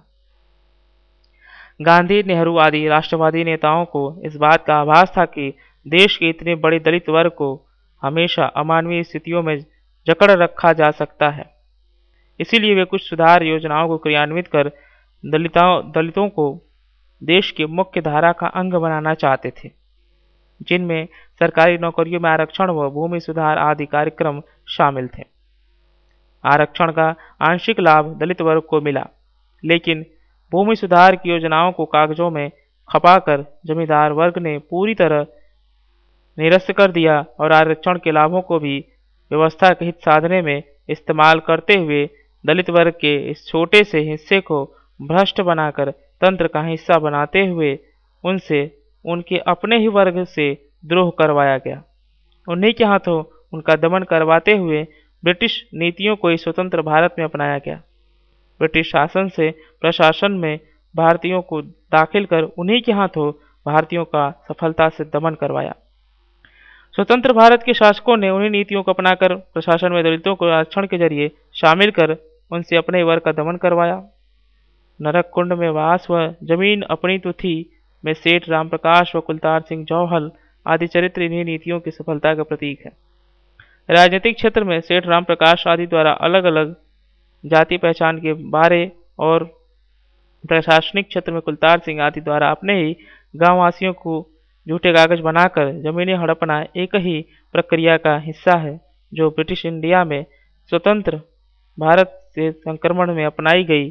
गांधी, नेहरू आदि राष्ट्रवादी नेताओं को इस बात का आभास था कि देश के इतने बड़े दलित वर्ग को हमेशा अमानवीय स्थितियों में जकड़ रखा जा सकता है। इसीलिए वे कुछ सुधार योजनाओं को क्रियान्वित कर दलितों को देश की मुख्य धारा का अंग बनाना चाहते थे, जिनमें सरकारी नौकरियों में आरक्षण व भूमि सुधार आदि कार्यक्रम शामिल थे। आरक्षण का आंशिक लाभ दलित वर्ग को मिला, लेकिन भूमि सुधार की योजनाओं को कागजों में खपाकर जमींदार वर्ग ने पूरी तरह निरस्त कर दिया और आरक्षण के लाभों को भी व्यवस्था के हित साधने में इस्तेमाल करते हुए दलित वर्ग के इस छोटे से हिस्से को भ्रष्ट बनाकर तंत्र का हिस्सा बनाते हुए उनसे उनके अपने ही वर्ग से द्रोह करवाया गया। उन्हीं के हाथों उनका दमन करवाते हुए ब्रिटिश नीतियों को इस स्वतंत्र भारत में अपनाया गया। ब्रिटिश शासन से प्रशासन में भारतीयों को दाखिल कर उन्हीं के हाथों भारतीयों का सफलता से दमन करवाया। स्वतंत्र भारत के शासकों ने उन्हीं नीतियों को अपनाकर प्रशासन में दलितों को आरक्षण के जरिए शामिल कर उनसे अपने वर्ग का दमन करवाया। नरक कुंड में वास व जमीन अपनी तो थी में सेठ रामप्रकाश व कुलतार सिंह जौहल आदि चरित्र इन्हीं नीतियों की सफलता का प्रतीक है। राजनीतिक क्षेत्र में सेठ रामप्रकाश आदि द्वारा अलग अलग जाति पहचान के बारे और प्रशासनिक क्षेत्र में कुलतार सिंह आदि द्वारा अपने ही गांव वासियों को झूठे कागज बनाकर जमीनें हड़पना एक ही प्रक्रिया का हिस्सा है जो ब्रिटिश इंडिया में स्वतंत्र भारत से संक्रमण में अपनाई गई।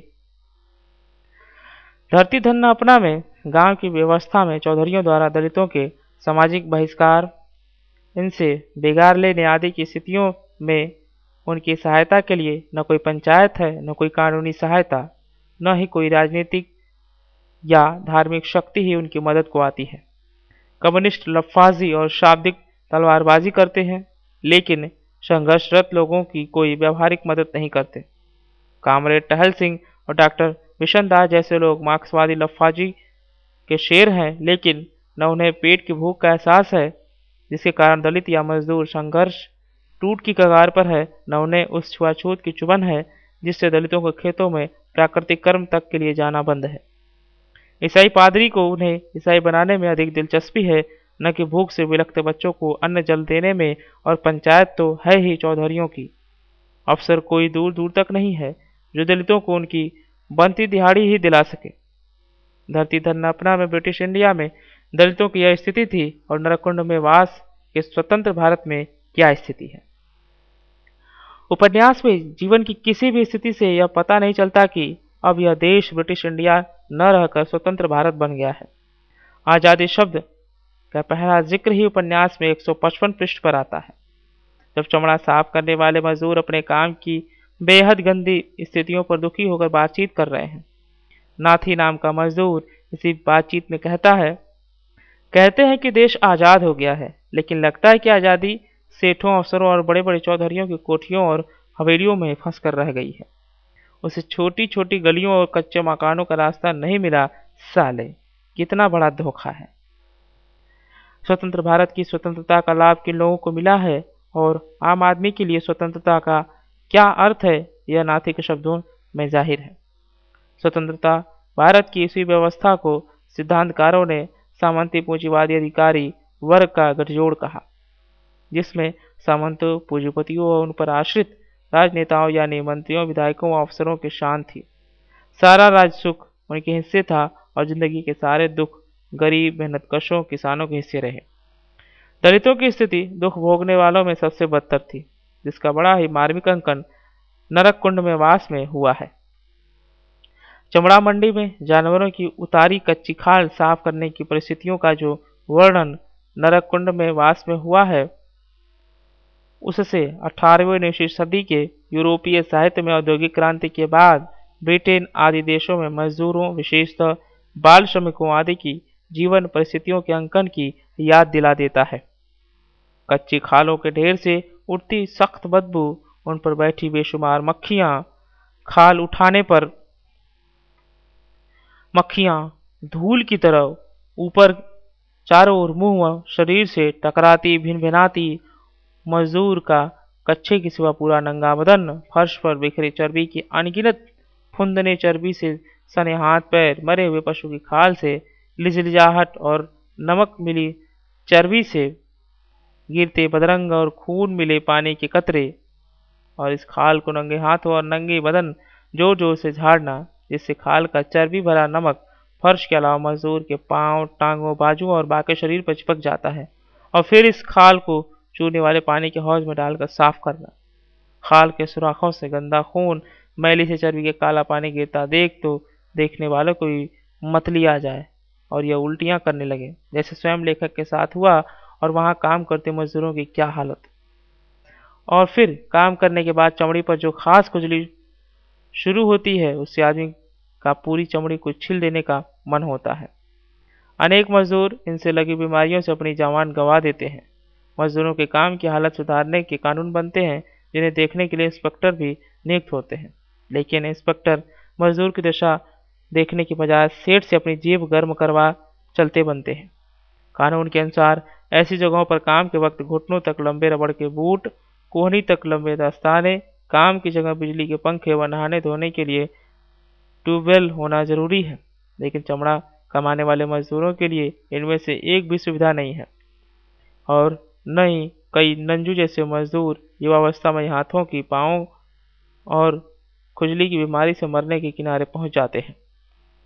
धरती धन्ना अपना में गांव की व्यवस्था में चौधरियों द्वारा दलितों के सामाजिक बहिष्कार, इनसे बेगार लेने आदि की स्थितियों में उनकी सहायता के लिए न कोई पंचायत है, न कोई कानूनी सहायता, न ही कोई राजनीतिक या धार्मिक शक्ति ही उनकी मदद को आती है। कम्युनिस्ट लफाजी और शाब्दिक तलवारबाजी करते हैं, लेकिन संघर्षरत लोगों की कोई व्यावहारिक मदद नहीं करते। कामरेड टहल सिंह और डॉक्टर बिशन दास जैसे लोग मार्क्सवादी लफाजी के शेर हैं, लेकिन न उन्हें पेट की भूख का एहसास है जिसके कारण दलित या मजदूर संघर्ष टूट की कगार पर है, न उन्हें उस छुआछूत की चुभन है जिससे दलितों को खेतों में प्राकृतिक कर्म तक के लिए जाना बंद है। ईसाई पादरी को उन्हें ईसाई बनाने में अधिक दिलचस्पी है, न कि भूख से बिलखते बच्चों को अन्न जल देने में, और पंचायत तो है ही चौधरियों की। अफसर कोई दूर दूर तक नहीं है जो दलितों को उनकी बनती दिहाड़ी ही दिला सके। धरती धन्ना अपना में ब्रिटिश इंडिया में दलितों की यह स्थिति थी, और नरकुंड में वास के स्वतंत्र भारत में क्या स्थिति है। उपन्यास में जीवन की किसी भी स्थिति से यह पता नहीं चलता कि अब यह देश ब्रिटिश इंडिया न रहकर स्वतंत्र भारत बन गया है। आजादी शब्द का पहला जिक्र ही उपन्यास में 155 पृष्ठ पर आता है, जब चमड़ा साफ करने वाले मजदूर अपने काम की बेहद गंदी स्थितियों पर दुखी होकर बातचीत कर रहे हैं। नाथी नाम का मजदूर इसी बातचीत में कहते हैं कि देश आज़ाद हो गया है, लेकिन लगता है कि आज़ादी सेठों, अफसरों और बड़े बड़े चौधरियों की कोठियों और हवेलियों में फंस कर रह गई है। उसे छोटी छोटी गलियों और कच्चे मकानों का रास्ता नहीं मिला। साले, कितना बड़ा धोखा है। स्वतंत्र भारत की स्वतंत्रता का लाभ किन लोगों को मिला है, और आम आदमी के लिए स्वतंत्रता का क्या अर्थ है, यह नाथी के शब्दों में जाहिर है। स्वतंत्रता भारत की इसी व्यवस्था को सिद्धांतकारों ने सामंती पूंजीवादी अधिकारी वर्ग का गठजोड़ कहा, जिसमें सामंतों, पूंजीपतियों और उन पर आश्रित राजनेताओं यानी मंत्रियों, विधायकों और अफसरों की शान थी। सारा राज सुख उनके हिस्से था और जिंदगी के सारे दुख गरीब, मेहनतकशों, किसानों के हिस्से रहे। दलितों की स्थिति दुख भोगने वालों में सबसे बदतर थी, जिसका बड़ा ही मार्मिक अंकन नरक कुंड में वास में हुआ है। चमड़ा मंडी में जानवरों की उतारी कच्ची खाल साफ करने की परिस्थितियों का जो वर्णन नरक कुंड में वास में हुआ है, उससे 18वीं सदी के यूरोपीय साहित्य में औद्योगिक क्रांति के बाद ब्रिटेन आदि देशों में मजदूरों, विशेषतः बाल श्रमिकों आदि की जीवन परिस्थितियों के अंकन की याद दिला देता है। कच्ची खालों के ढेर से उठती सख्त बदबू, उन पर बैठी बेशुमार मक्खियां, खाल उठाने पर मक्खियां धूल की तरह ऊपर चारों ओर मुंह शरीर से टकराती भिनभिनाती, मजदूर का कच्छे की सिवा पूरा नंगा बदन, फर्श पर बिखरी चर्बी की अनगिनत फुंदने, चर्बी से सने हाथ पैर, मरे हुए पशु की खाल से लिजलिजाहट और नमक मिली चर्बी से गिरते बदरंग और खून मिले पानी के कतरे, और इस खाल को नंगे हाथों और नंगे बदन जोर जोर से झाड़ना, जिससे खाल का चर्बी भरा नमक फर्श के अलावा मजदूर के पांव, टांगों, बाजुओं और बाकी शरीर पर चिपक जाता है, और फिर इस खाल को चूने वाले पानी के हौज में डालकर साफ करना। खाल के सुराखों से गंदा खून, मैली से चर्बी के काला पानी गिरता देख तो देखने वालों को ही मतली आ जाए और यह उल्टियां करने लगे, जैसे स्वयं लेखक के साथ हुआ, और वहां काम करते मजदूरों की क्या हालत। और फिर काम करने के बाद चमड़ी पर जो खास खुजली शुरू होती है, उससे आदमी का पूरी चमड़ी को छील देने का मन होता है। अनेक मजदूर इनसे लगी बीमारियों से अपनी जान गंवा देते हैं। मजदूरों के काम की हालत सुधारने के कानून बनते हैं, जिन्हें देखने के लिए इंस्पेक्टर भी नियुक्त होते हैं, लेकिन इंस्पेक्टर मजदूर की दशा देखने की बजाय सेठ से अपनी जेब गर्म करवा चलते बनते हैं। कानून के अनुसार ऐसी जगहों पर काम के वक्त घुटनों तक लंबे रबड़ के बूट, कोहनी तक लंबे दस्ताने, काम की जगह बिजली के पंखे व नहाने धोने के लिए ट्यूबवेल होना जरूरी है, लेकिन चमड़ा कमाने वाले मजदूरों के लिए इनमें से एक भी सुविधा नहीं है, और न ही कई नंजू जैसे मजदूर युवावस्था में हाथों की, पांवों और खुजली की बीमारी से मरने के किनारे पहुंच जाते हैं।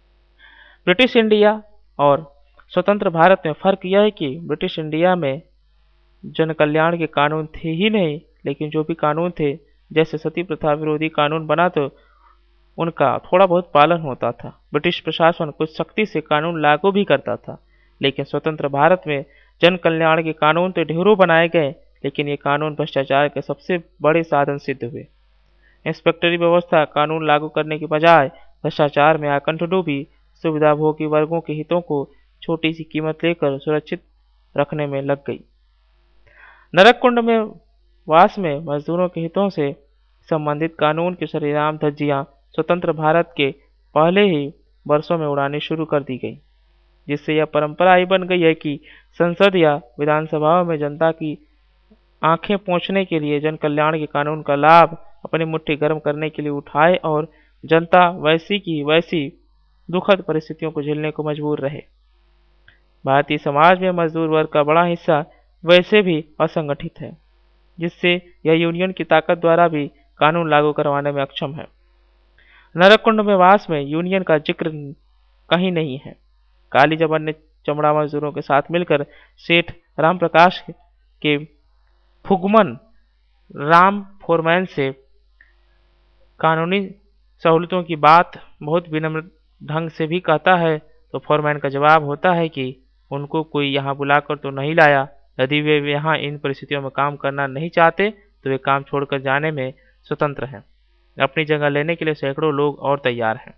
ब्रिटिश इंडिया और स्वतंत्र भारत में फर्क यह है कि ब्रिटिश इंडिया में जन कल्याण के कानून थे ही नहीं, लेकिन जो भी कानून थे, जैसे सती प्रथा विरोधी कानून बना, तो उनका थोड़ा बहुत पालन होता था। ब्रिटिश प्रशासन कुछ सख्ती से कानून लागू भी करता था। लेकिन स्वतंत्र भारत में जन कल्याण के कानून तो ढेरों बनाए गए, लेकिन ये कानून भ्रष्टाचार के सबसे बड़े साधन सिद्ध हुए। इंस्पेक्टरी व्यवस्था कानून लागू करने के बजाय भ्रष्टाचार में आकंठ डूबी, सुविधाभोगी वर्गों के हितों को छोटी सी कीमत लेकर सुरक्षित रखने में लग गई। नरक कुंड में वास में मजदूरों के हितों से संबंधित कानून की सरेआम धज्जियां स्वतंत्र भारत के पहले ही वर्षों में उड़ानी शुरू कर दी गई, जिससे यह परंपरा ही बन गई है कि संसद या विधानसभाओं में जनता की आंखें पोंछने के लिए जन कल्याण के कानून का लाभ अपनी मुट्ठी गर्म करने के लिए उठाए और जनता वैसी की वैसी दुखद परिस्थितियों को झेलने को मजबूर रहे। भारतीय समाज में मजदूर वर्ग का बड़ा हिस्सा वैसे भी असंगठित है, जिससे यह यूनियन की ताकत द्वारा भी कानून लागू करवाने में अक्षम है। नरकुंड में वास में यूनियन का जिक्र कहीं नहीं है। काली जब अन्य चमड़ा मजदूरों के साथ मिलकर सेठ राम प्रकाश के फुगमन राम फोरमैन से कानूनी सहूलतों की बात बहुत विनम्र ढंग से भी कहता है, तो फोरमैन का जवाब होता है कि उनको कोई यहाँ बुलाकर तो नहीं लाया। यदि वे यहाँ इन परिस्थितियों में काम करना नहीं चाहते तो वे काम छोड़कर जाने में स्वतंत्र हैं। अपनी जगह लेने के लिए सैकड़ों लोग और तैयार हैं।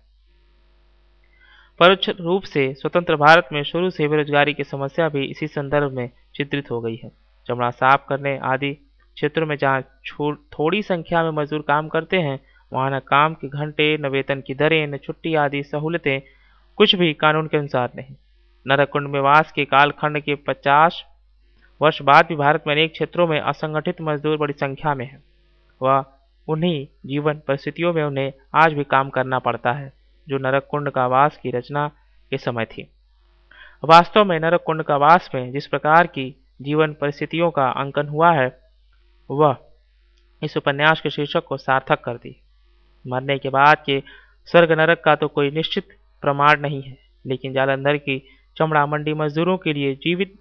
परोक्ष रूप से स्वतंत्र भारत में शुरू से बेरोजगारी की समस्या भी इसी संदर्भ में चित्रित हो गई है। चमड़ा साफ करने आदि क्षेत्रों में जहाँ थोड़ी संख्या में मजदूर काम करते हैं, वहाँ न काम के घंटे, न वेतन की दरें, न छुट्टी आदि सहूलतें कुछ भी कानून के अनुसार नहीं। नरकुंड में वास के कालखंड के 50 वर्ष बाद भी भारत में अनेक क्षेत्रों में असंगठित मजदूर बड़ी संख्या में है। वह उन्हीं जीवन परिस्थितियों में उन्हें आज भी काम करना पड़ता है जो नरकुंड का वास की रचना के समय थी। वास्तव में नरकुंड का वास में जिस प्रकार की जीवन परिस्थितियों का अंकन हुआ है, वह इस उपन्यास के शीर्षक को सार्थक कर दी। मरने के बाद के स्वर्ग नरक का तो कोई निश्चित प्रमाण नहीं है, लेकिन जालंधर की चमड़ा मंडी मजदूरों के लिए जीवित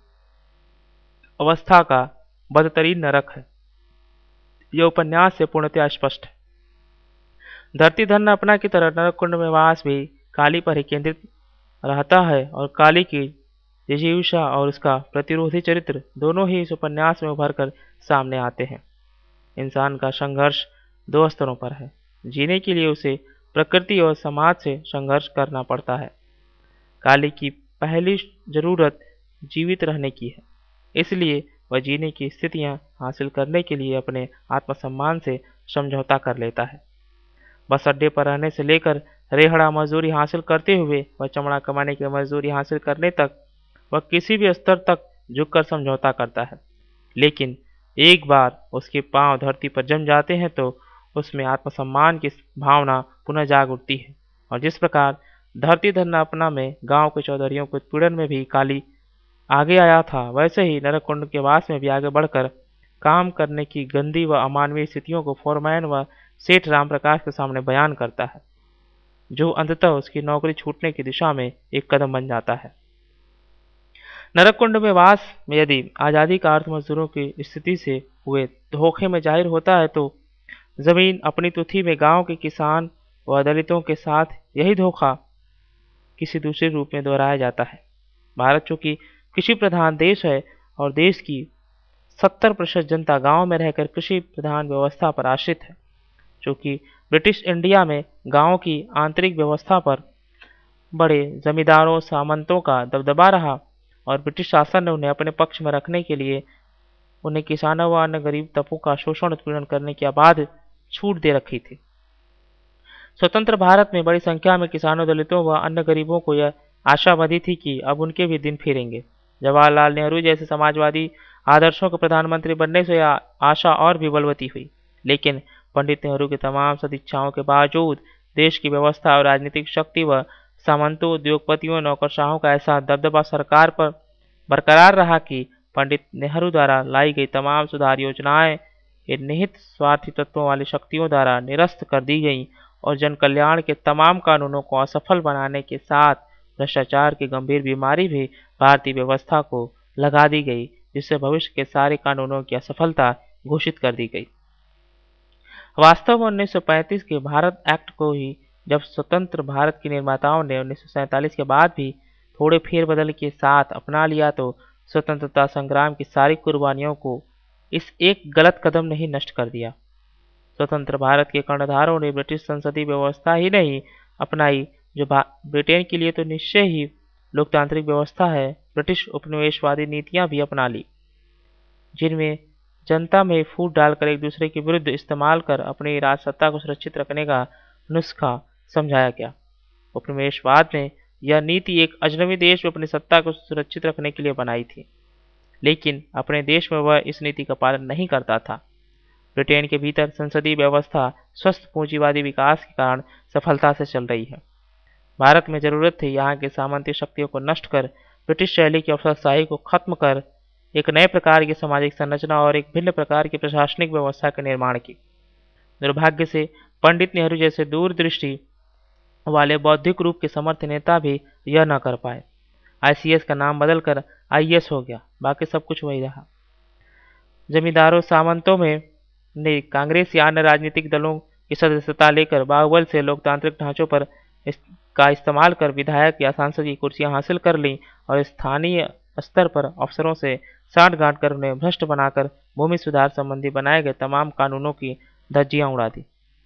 अवस्था का बदतरीन नरक है। यह उपन्यास से पूर्णतः स्पष्ट है। धरती धन अपना की तरह नरकुंड में वास भी काली पर ही केंद्रित रहता है और काली की जिजीविषा और उसका प्रतिरोधी चरित्र दोनों ही इस उपन्यास में उभर कर सामने आते हैं। इंसान का संघर्ष 2 स्तरों पर है। जीने के लिए उसे प्रकृति और समाज से संघर्ष करना पड़ता है। काली की पहली जरूरत जीवित रहने की है, इसलिए वह जीने की स्थितियां हासिल करने के लिए अपने आत्मसम्मान से समझौता कर लेता है। बस अड्डे पर रहने से लेकर रेहड़ा मजदूरी हासिल करते हुए वह चमड़ा कमाने की मजदूरी हासिल करने तक वह किसी भी स्तर तक झुककर समझौता करता है। लेकिन एक बार उसके पांव धरती पर जम जाते हैं तो उसमें आत्मसम्मान की भावना पुनः जाग उठती है। और जिस प्रकार धरती धरना अपना में गांव के चौधरियों के उत्पीड़न में भी काली आगे आया था, वैसे ही नरकुंड के वास में भी आगे बढ़कर काम करने की गंदी व अमानवीय स्थितियों को फोरमैन व सेठ राम प्रकाश के सामने बयान करता है, जो अंततः उसकी नौकरी छूटने की दिशा में एक कदम बन जाता है। नरकुंड में वास में यदि आज़ादी का अर्थ मजदूरों की स्थिति से हुए धोखे में जाहिर होता है, तो जमीन अपनी तो थी में गांव के किसान व दलितों के साथ यही धोखा किसी दूसरे रूप में दोहराया जाता है। भारत चूंकि कृषि प्रधान देश है और देश की 70% जनता गांव में रहकर कृषि प्रधान व्यवस्था पर आश्रित है। चूंकि ब्रिटिश इंडिया में गांव की आंतरिक व्यवस्था पर बड़े जमींदारों सामंतों का दबदबा रहा और ब्रिटिश शासन ने उन्हें अपने पक्ष में रखने के लिए उन्हें किसानों व अन्य गरीब तबकों का शोषण उत्पीड़न करने के बाद छूट दे रखी थी। स्वतंत्र भारत में बड़ी संख्या में किसानों, दलितों व अन्य गरीबों को यह आशा बंधी थी कि अब उनके भी दिन फिरेंगे। जवाहरलाल नेहरू जैसे समाजवादी आदर्शों के प्रधानमंत्री बनने से यह आशा और भी बलवती हुई। लेकिन पंडित नेहरू की तमाम सदिच्छाओं के बावजूद देश की व्यवस्था और राजनीतिक शक्ति व सामंतों, उद्योगपतियों, नौकरशाहों का ऐसा दबदबा सरकार पर बरकरार रहा कि पंडित नेहरू द्वारा लाई गई तमाम सुधार योजनाएं इन निहित स्वार्थी तत्वों वाली शक्तियों द्वारा निरस्त कर दी गईं और जन कल्याण के तमाम कानूनों को असफल बनाने के साथ भ्रष्टाचार की गंभीर बीमारी भी भारतीय व्यवस्था को लगा दी गई, जिससे भविष्य के सारे कानूनों की असफलता घोषित कर दी गई। वास्तव में 1935 के भारत एक्ट को ही जब स्वतंत्र भारत के निर्माताओं ने 1947 के बाद भी थोड़े फेरबदल के साथ अपना लिया, तो स्वतंत्रता संग्राम की सारी कुर्बानियों को इस एक गलत कदम ने ही नष्ट कर दिया। स्वतंत्र भारत के कर्णधारों ने ब्रिटिश संसदीय व्यवस्था ही नहीं अपनाई, जो ब्रिटेन के लिए तो निश्चय ही लोकतांत्रिक व्यवस्था है, ब्रिटिश उपनिवेशवादी नीतियां भी अपना ली, जिनमें जनता में फूट डालकर एक दूसरे के विरुद्ध इस्तेमाल कर अपनी राजसत्ता को सुरक्षित रखने का नुस्खा समझाया गया। उपनिवेशवाद ने यह नीति एक अजनबी देश में अपनी सत्ता को सुरक्षित रखने के लिए बनाई थी, लेकिन अपने देश में वह इस नीति का पालन नहीं करता था। ब्रिटेन के भीतर संसदीय व्यवस्था स्वस्थ पूंजीवादी विकास के कारण सफलता से चल रही है। भारत में जरूरत थी यहाँ की सामंती शक्तियों को नष्ट कर, ब्रिटिश शैली की अफसरशाही को खत्म कर एक नए प्रकार की सामाजिक संरचना और एक भिन्न प्रकार की प्रशासनिक व्यवस्था के निर्माण की। दुर्भाग्य से पंडित नेहरू जैसे दूरदृष्टि वाले बौद्धिक रूप के समर्थ नेता भी यह न कर पाए। आईसीएस का नाम बदलकर आईएएस हो गया, बाकी सब कुछ वही रहा। जमींदारों सामंतों में ने कांग्रेस या अन्य राजनीतिक दलों की सदस्यता लेकर बाहुबल से लोकतांत्रिक ढांचों पर का इस्तेमाल कर विधायक या सांसद की कुर्सियां हासिल कर लीं और स्थानीय स्तर पर अफसरों से साठगांठ कर उन्हें भ्रष्ट बनाकर भूमि सुधार संबंधी बनाए गए तमाम कानूनों की धज्जियां उड़ा दी।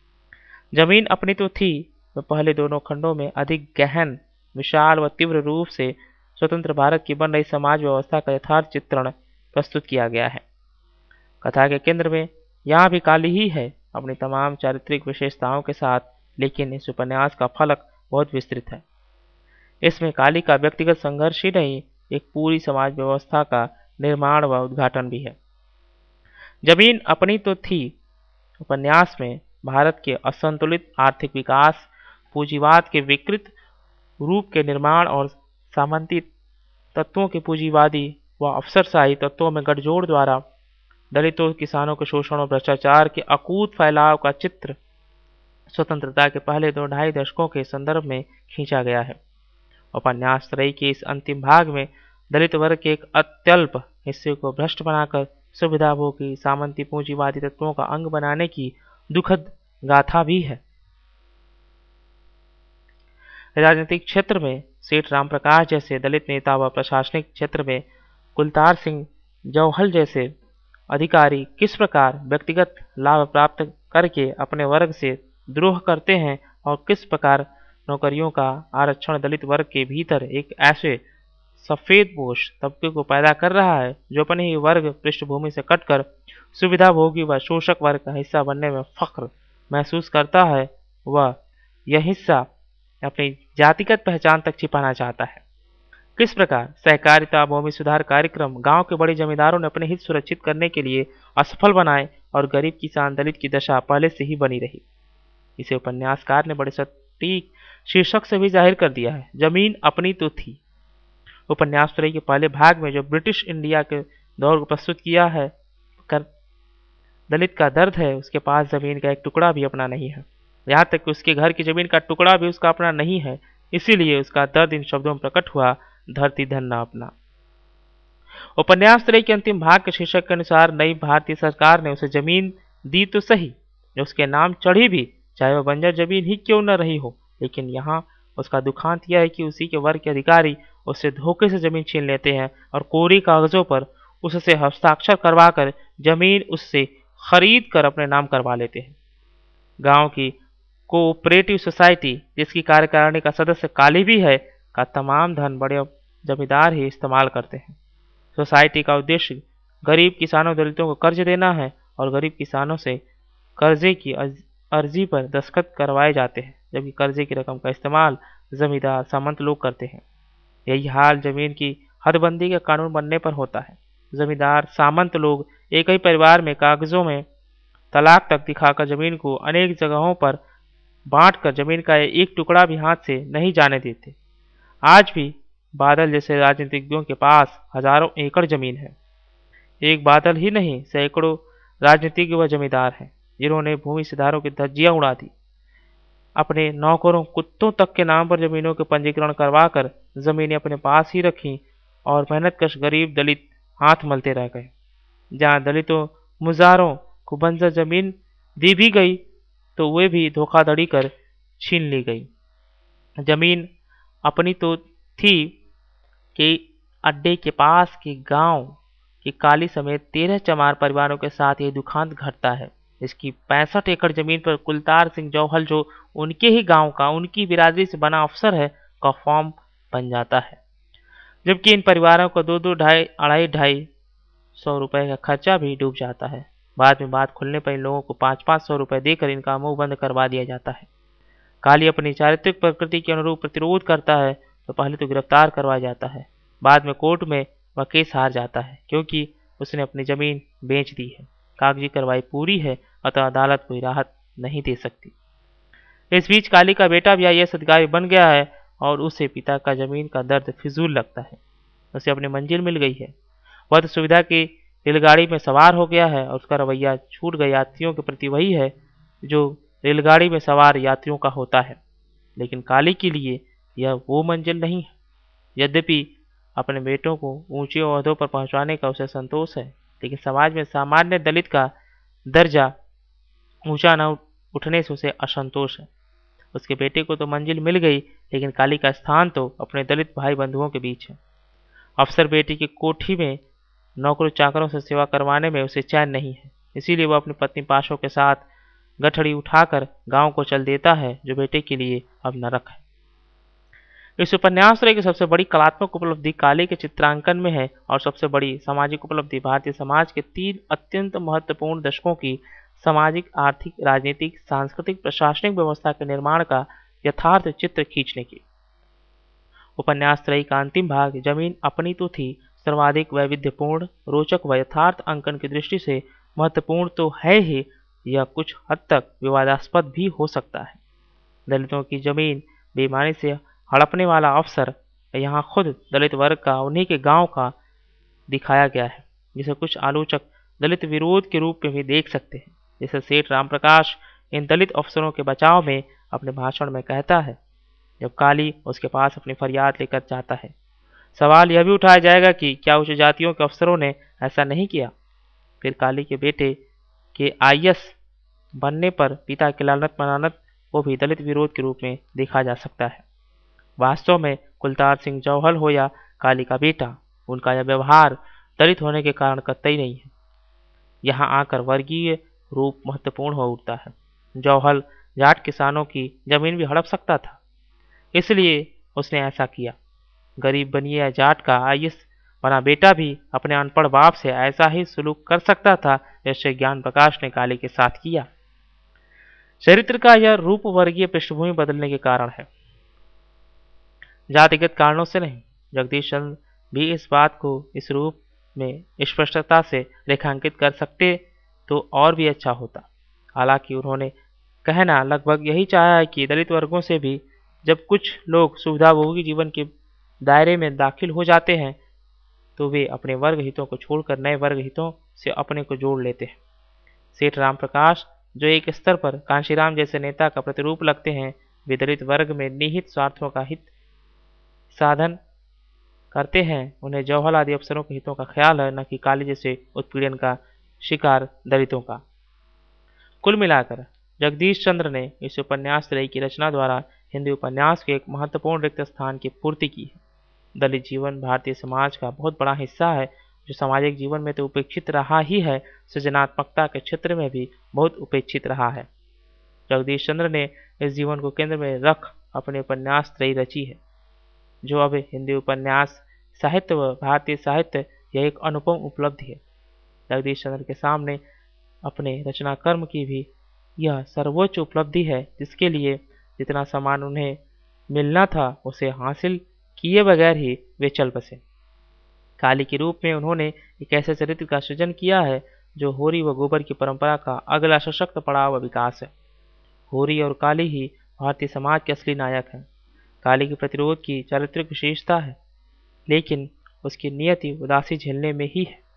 जमीन अपनी तो थी, वह पहले दोनों खंडों में अधिक गहन, विशाल व तीव्र रूप से स्वतंत्र भारत की बन रही समाज व्यवस्था का यथार्थ चित्रण प्रस्तुत किया गया है। कथा के केंद्र में यहाँ भी काली ही है, अपनी तमाम चारित्रिक विशेषताओं के साथ, लेकिन इस उपन्यास का फलक बहुत विस्तृत है। इसमें काली का व्यक्तिगत संघर्ष ही नहीं, एक पूरी समाज व्यवस्था का निर्माण व उद्घाटन भी है। जमीन अपनी तो थी उपन्यास में भारत के असंतुलित आर्थिक विकास, पूंजीवाद के विकृत रूप के निर्माण और सामंती तत्वों के पूंजीवादी व अफसरशाही तत्वों में गठजोड़ द्वारा दलितों, किसानों के शोषण और भ्रष्टाचार के अकूत फैलाव का चित्र स्वतंत्रता के पहले 2-2.5 दशकों के संदर्भ में खींचा गया है। उपन्यास त्रयी के इस अंतिम भाग में दलित वर्ग के एक अत्यल्प हिस्से को भ्रष्ट बनाकर सुविधाभोगी सामंती पूंजीवादी तत्वों का अंग बनाने की दुखद गाथा भी है। राजनीतिक क्षेत्र में सेठ रामप्रकाश जैसे दलित नेता व प्रशासनिक क्षेत्र में कुलतार सिंह जौहल जैसे अधिकारी किस प्रकार व्यक्तिगत लाभ प्राप्त करके अपने वर्ग से द्रोह करते हैं और किस प्रकार नौकरियों का आरक्षण दलित वर्ग के भीतर एक ऐसे सफेदपोश तबके को पैदा कर रहा है जो अपने ही वर्ग पृष्ठभूमि से कटकर सुविधाभोगी व शोषक वर्ग का हिस्सा बनने में फख्र महसूस करता है, वह यह हिस्सा अपनी जातिगत पहचान तक छिपाना चाहता है। किस प्रकार सहकारिता भूमि सुधार कार्यक्रम गांव के बड़े जमींदारों ने अपने हित सुरक्षित करने के लिए असफल बनाए और गरीब किसान दलित की दशा पहले से ही बनी रही। इसे उपन्यासकार ने बड़े सटीक शीर्षक से भी जाहिर कर दिया है, जमीन अपनी तो थी। उपन्यास त्रयी के पहले भाग में जो ब्रिटिश इंडिया के दौर को प्रस्तुत किया है, दलित का दर्द है, उसके पास जमीन का एक टुकड़ा भी अपना नहीं है, यहाँ तक कि उसके घर की जमीन का टुकड़ा भी उसका अपना नहीं है। इसीलिए उसका दर्द इन शब्दों में प्रकट हुआ, धरती धन न अपना। उपन्यास त्रयी के अंतिम भाग के शीर्षक के अनुसार नई भारतीय सरकार ने उसे जमीन दी तो सही, जो उसके नाम चढ़ी भी, चाहे वह बंजर जमीन ही क्यों न रही हो, लेकिन यहाँ उसका दुखांत यह है कि उसी के वर्ग के अधिकारी उससे धोखे से जमीन छीन लेते हैं और कोरी कागजों पर उससे हस्ताक्षर करवाकर जमीन उससे खरीद कर अपने नाम करवा लेते हैं। गांव की कोऑपरेटिव सोसाइटी, जिसकी कार्यकारिणी का सदस्य काली भी है, का तमाम धन बड़े जमींदार ही इस्तेमाल करते हैं। सोसाइटी का उद्देश्य गरीब किसानों दलितों को कर्ज देना है और गरीब किसानों से कर्जे की अर्जी पर दस्तखत करवाए जाते हैं, जबकि कर्जे की रकम का इस्तेमाल जमींदार सामंत लोग करते हैं। यही हाल जमीन की हदबंदी के कानून बनने पर होता है। जमींदार सामंत लोग एक ही परिवार में कागजों में तलाक तक दिखाकर जमीन को अनेक जगहों पर बांटकर जमीन का एक टुकड़ा भी हाथ से नहीं जाने देते। आज भी बादल जैसे राजनीतिज्ञों के पास हजारों एकड़ जमीन है। एक बादल ही नहीं, सैकड़ों राजनीतिज्ञ व जमींदार हैं जिन्होंने भूमि सुधारों की धज्जियां उड़ा दी। अपने नौकरों कुत्तों तक के नाम पर जमीनों के पंजीकरण करवाकर जमीनें अपने पास ही रखीं और मेहनतकश गरीब दलित हाथ मलते रह गए। जहाँ दलितों मुजारों को बंजर जमीन दी भी गई तो वे भी धोखाधड़ी कर छीन ली गई। जमीन अपनी तो थी कि अड्डे के पास के गांव की काली समेत 13 चमार परिवारों के साथ यह दुखांत घटता है। इसकी 65 एकड़ जमीन पर कुलतार सिंह जौहल, जो उनके ही गांव का, उनकी बिरादरी से बना अफसर है, का फॉर्म बन जाता है। जबकि इन परिवारों को 2-2, ढाई सौ रुपए का खर्चा भी डूब जाता है। बाद में बात खुलने पर इन लोगों को 500 रुपए देकर इनका मुंह बंद करवा दिया जाता है। काली अपनी चारित्रिक प्रकृति के अनुरूप प्रतिरोध करता है तो पहले तो गिरफ्तार करवाया जाता है, बाद में कोर्ट में वह केस हार जाता है क्योंकि उसने अपनी जमीन बेच दी है। कागजी कार्रवाई पूरी है, अतः अदालत कोई राहत नहीं दे सकती। इस बीच काली का बेटा भी आईएएस अधिकारी बन गया है और उसे पिता का जमीन का दर्द फिजूल लगता है। उसे अपनी मंजिल मिल गई है, वह तो सुविधा की रेलगाड़ी में सवार हो गया है और उसका रवैया छूट गए यात्रियों के प्रति वही है जो रेलगाड़ी में सवार यात्रियों का होता है। लेकिन काली के लिए यह वो मंजिल नहीं है। यद्यपि अपने बेटों को ऊंचे ओहदों पर पहुंचाने का उसे संतोष है, लेकिन समाज में सामान्य दलित का दर्जा ऊंचा न उठने से उसे असंतोष है। उसके बेटे को तो मंजिल मिल गई, लेकिन काली का स्थान तो अपने दलित भाई बंधुओं के बीच है। अफसर बेटी की कोठी में नौकरों चाकरों से सेवा करवाने में उसे चैन नहीं है, इसीलिए वह अपनी पत्नी पाशो के साथ गठड़ी उठाकर गांव को चल देता है, जो बेटे के लिए अब नरक है। इस उपन्यास की सबसे बड़ी कलात्मक उपलब्धि काली के चित्रांकन में है और सबसे बड़ी सामाजिक उपलब्धि भारतीय समाज के 3 अत्यंत महत्वपूर्ण दशकों की सामाजिक, आर्थिक, राजनीतिक, सांस्कृतिक, प्रशासनिक व्यवस्था के निर्माण का यथार्थ चित्र खींचने की। उपन्यास त्रयी का अंतिम भाग जमीन अपनी तो थी सर्वाधिक वैविध्यपूर्ण, रोचक व यथार्थ अंकन की दृष्टि से महत्वपूर्ण तो है ही, यह कुछ हद तक विवादास्पद भी हो सकता है। दलितों की जमीन बेईमानी से हड़पने वाला अफसर यहाँ खुद दलित वर्ग का, उन्हीं के गांव का दिखाया गया है, जिसे कुछ आलोचक दलित विरोध के रूप में भी देख सकते हैं। जैसे सेठ रामप्रकाश इन दलित अफसरों के बचाव में अपने भाषण में कहता है, जब काली उसके पास अपनी फरियाद लेकर जाता है, सवाल यह भी उठाया जाएगा कि क्या उच्च जातियों के अफसरों ने ऐसा नहीं किया। फिर काली के बेटे के आईएएस बनने पर पिता की लानत मनानत को भी दलित विरोध के रूप में देखा जा सकता है। वास्तव में कुलतार सिंह जौहल हो या काली का बेटा, उनका यह व्यवहार दलित होने के कारण कतई नहीं है। यहाँ आकर वर्गीय रूप महत्वपूर्ण हो उठता है। जौहल जाट किसानों की जमीन भी हड़प सकता था, इसलिए उसने ऐसा किया। गरीब बनिए जाट का आईएएस बना बेटा भी अपने अनपढ़ बाप से ऐसा ही सुलूक कर सकता था जैसे ज्ञान प्रकाश ने काली के साथ किया। चरित्र का यह रूप वर्गीय पृष्ठभूमि बदलने के कारण है, जातिगत कारणों से नहीं। जगदीश चंद्र भी इस बात को इस रूप में स्पष्टता से रेखांकित कर सकते तो और भी अच्छा होता। हालांकि उन्होंने कहना लगभग यही चाहा है कि दलित वर्गों से भी जब कुछ लोग सुविधाभोगी जीवन के दायरे में दाखिल हो जाते हैं तो वे अपने वर्ग हितों को छोड़कर नए वर्ग हितों से अपने को जोड़ लेते हैं। सेठ रामप्रकाश, जो एक स्तर पर कांशीराम जैसे नेता का प्रतिरूप लगते हैं, वे दलित वर्ग में निहित स्वार्थों का हित साधन करते हैं। उन्हें जौहल आदि अफसरों के हितों का ख्याल है, न कि काली जैसे उत्पीड़न का शिकार दलितों का। कुल मिलाकर जगदीश चंद्र ने इस उपन्यास त्रयी की रचना द्वारा हिंदी उपन्यास के एक महत्वपूर्ण रिक्त स्थान की पूर्ति की है। दलित जीवन भारतीय समाज का बहुत बड़ा हिस्सा है, जो सामाजिक जीवन में तो उपेक्षित रहा ही है, सृजनात्मकता के क्षेत्र में भी बहुत उपेक्षित रहा है। जगदीश चंद्र ने इस जीवन को केंद्र में रख अपने उपन्यास त्रयी रची है, जो अब हिंदी उपन्यास साहित्य व भारतीय साहित्य यह एक अनुपम उपलब्धि है। जगदीश चंद्र के सामने अपने रचना कर्म की भी यह सर्वोच्च उपलब्धि है, जिसके लिए जितना सम्मान उन्हें मिलना था उसे हासिल किए बगैर ही वे चल बसे। काली के रूप में उन्होंने एक ऐसे चरित्र का सृजन किया है जो होरी व गोबर की परंपरा का अगला सशक्त पड़ाव व विकास है। होरी और काली ही भारतीय समाज के असली नायक हैं। काली के प्रतिरोध की चारित्रिक विशेषता है, लेकिन उसकी नियति उदासी झेलने में ही है।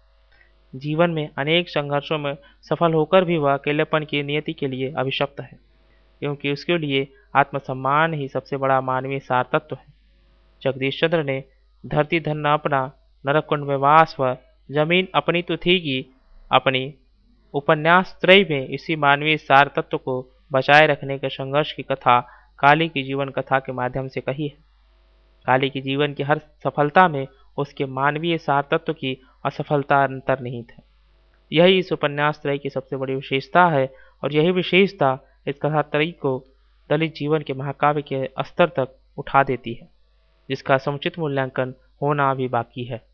जीवन में अनेक संघर्षों में सफल होकर भी वह अकेलेपन की नियति के लिए अभिशप्त है। क्योंकि उसके लिए आत्मसम्मान ही सबसे बड़ा मानवीय सार तत्व है। जगदीश चंद्र ने धरती धन न अपना, नरक कुंड में वास व जमीन अपनी तो थी कि अपनी उपन्यास त्रय में इसी मानवीय सार तत्व को बचाए रखने के संघर्ष की कथा काली की जीवन कथा के माध्यम से कही है। काली की जीवन की हर सफलता में उसके मानवीय सार तत्व की असफलता अंतर्निहित है। यही इस उपन्यास त्रय की सबसे बड़ी विशेषता है और यही विशेषता इस कथा त्रय को दलित जीवन के महाकाव्य के स्तर तक उठा देती है, जिसका समुचित मूल्यांकन होना अभी बाकी है।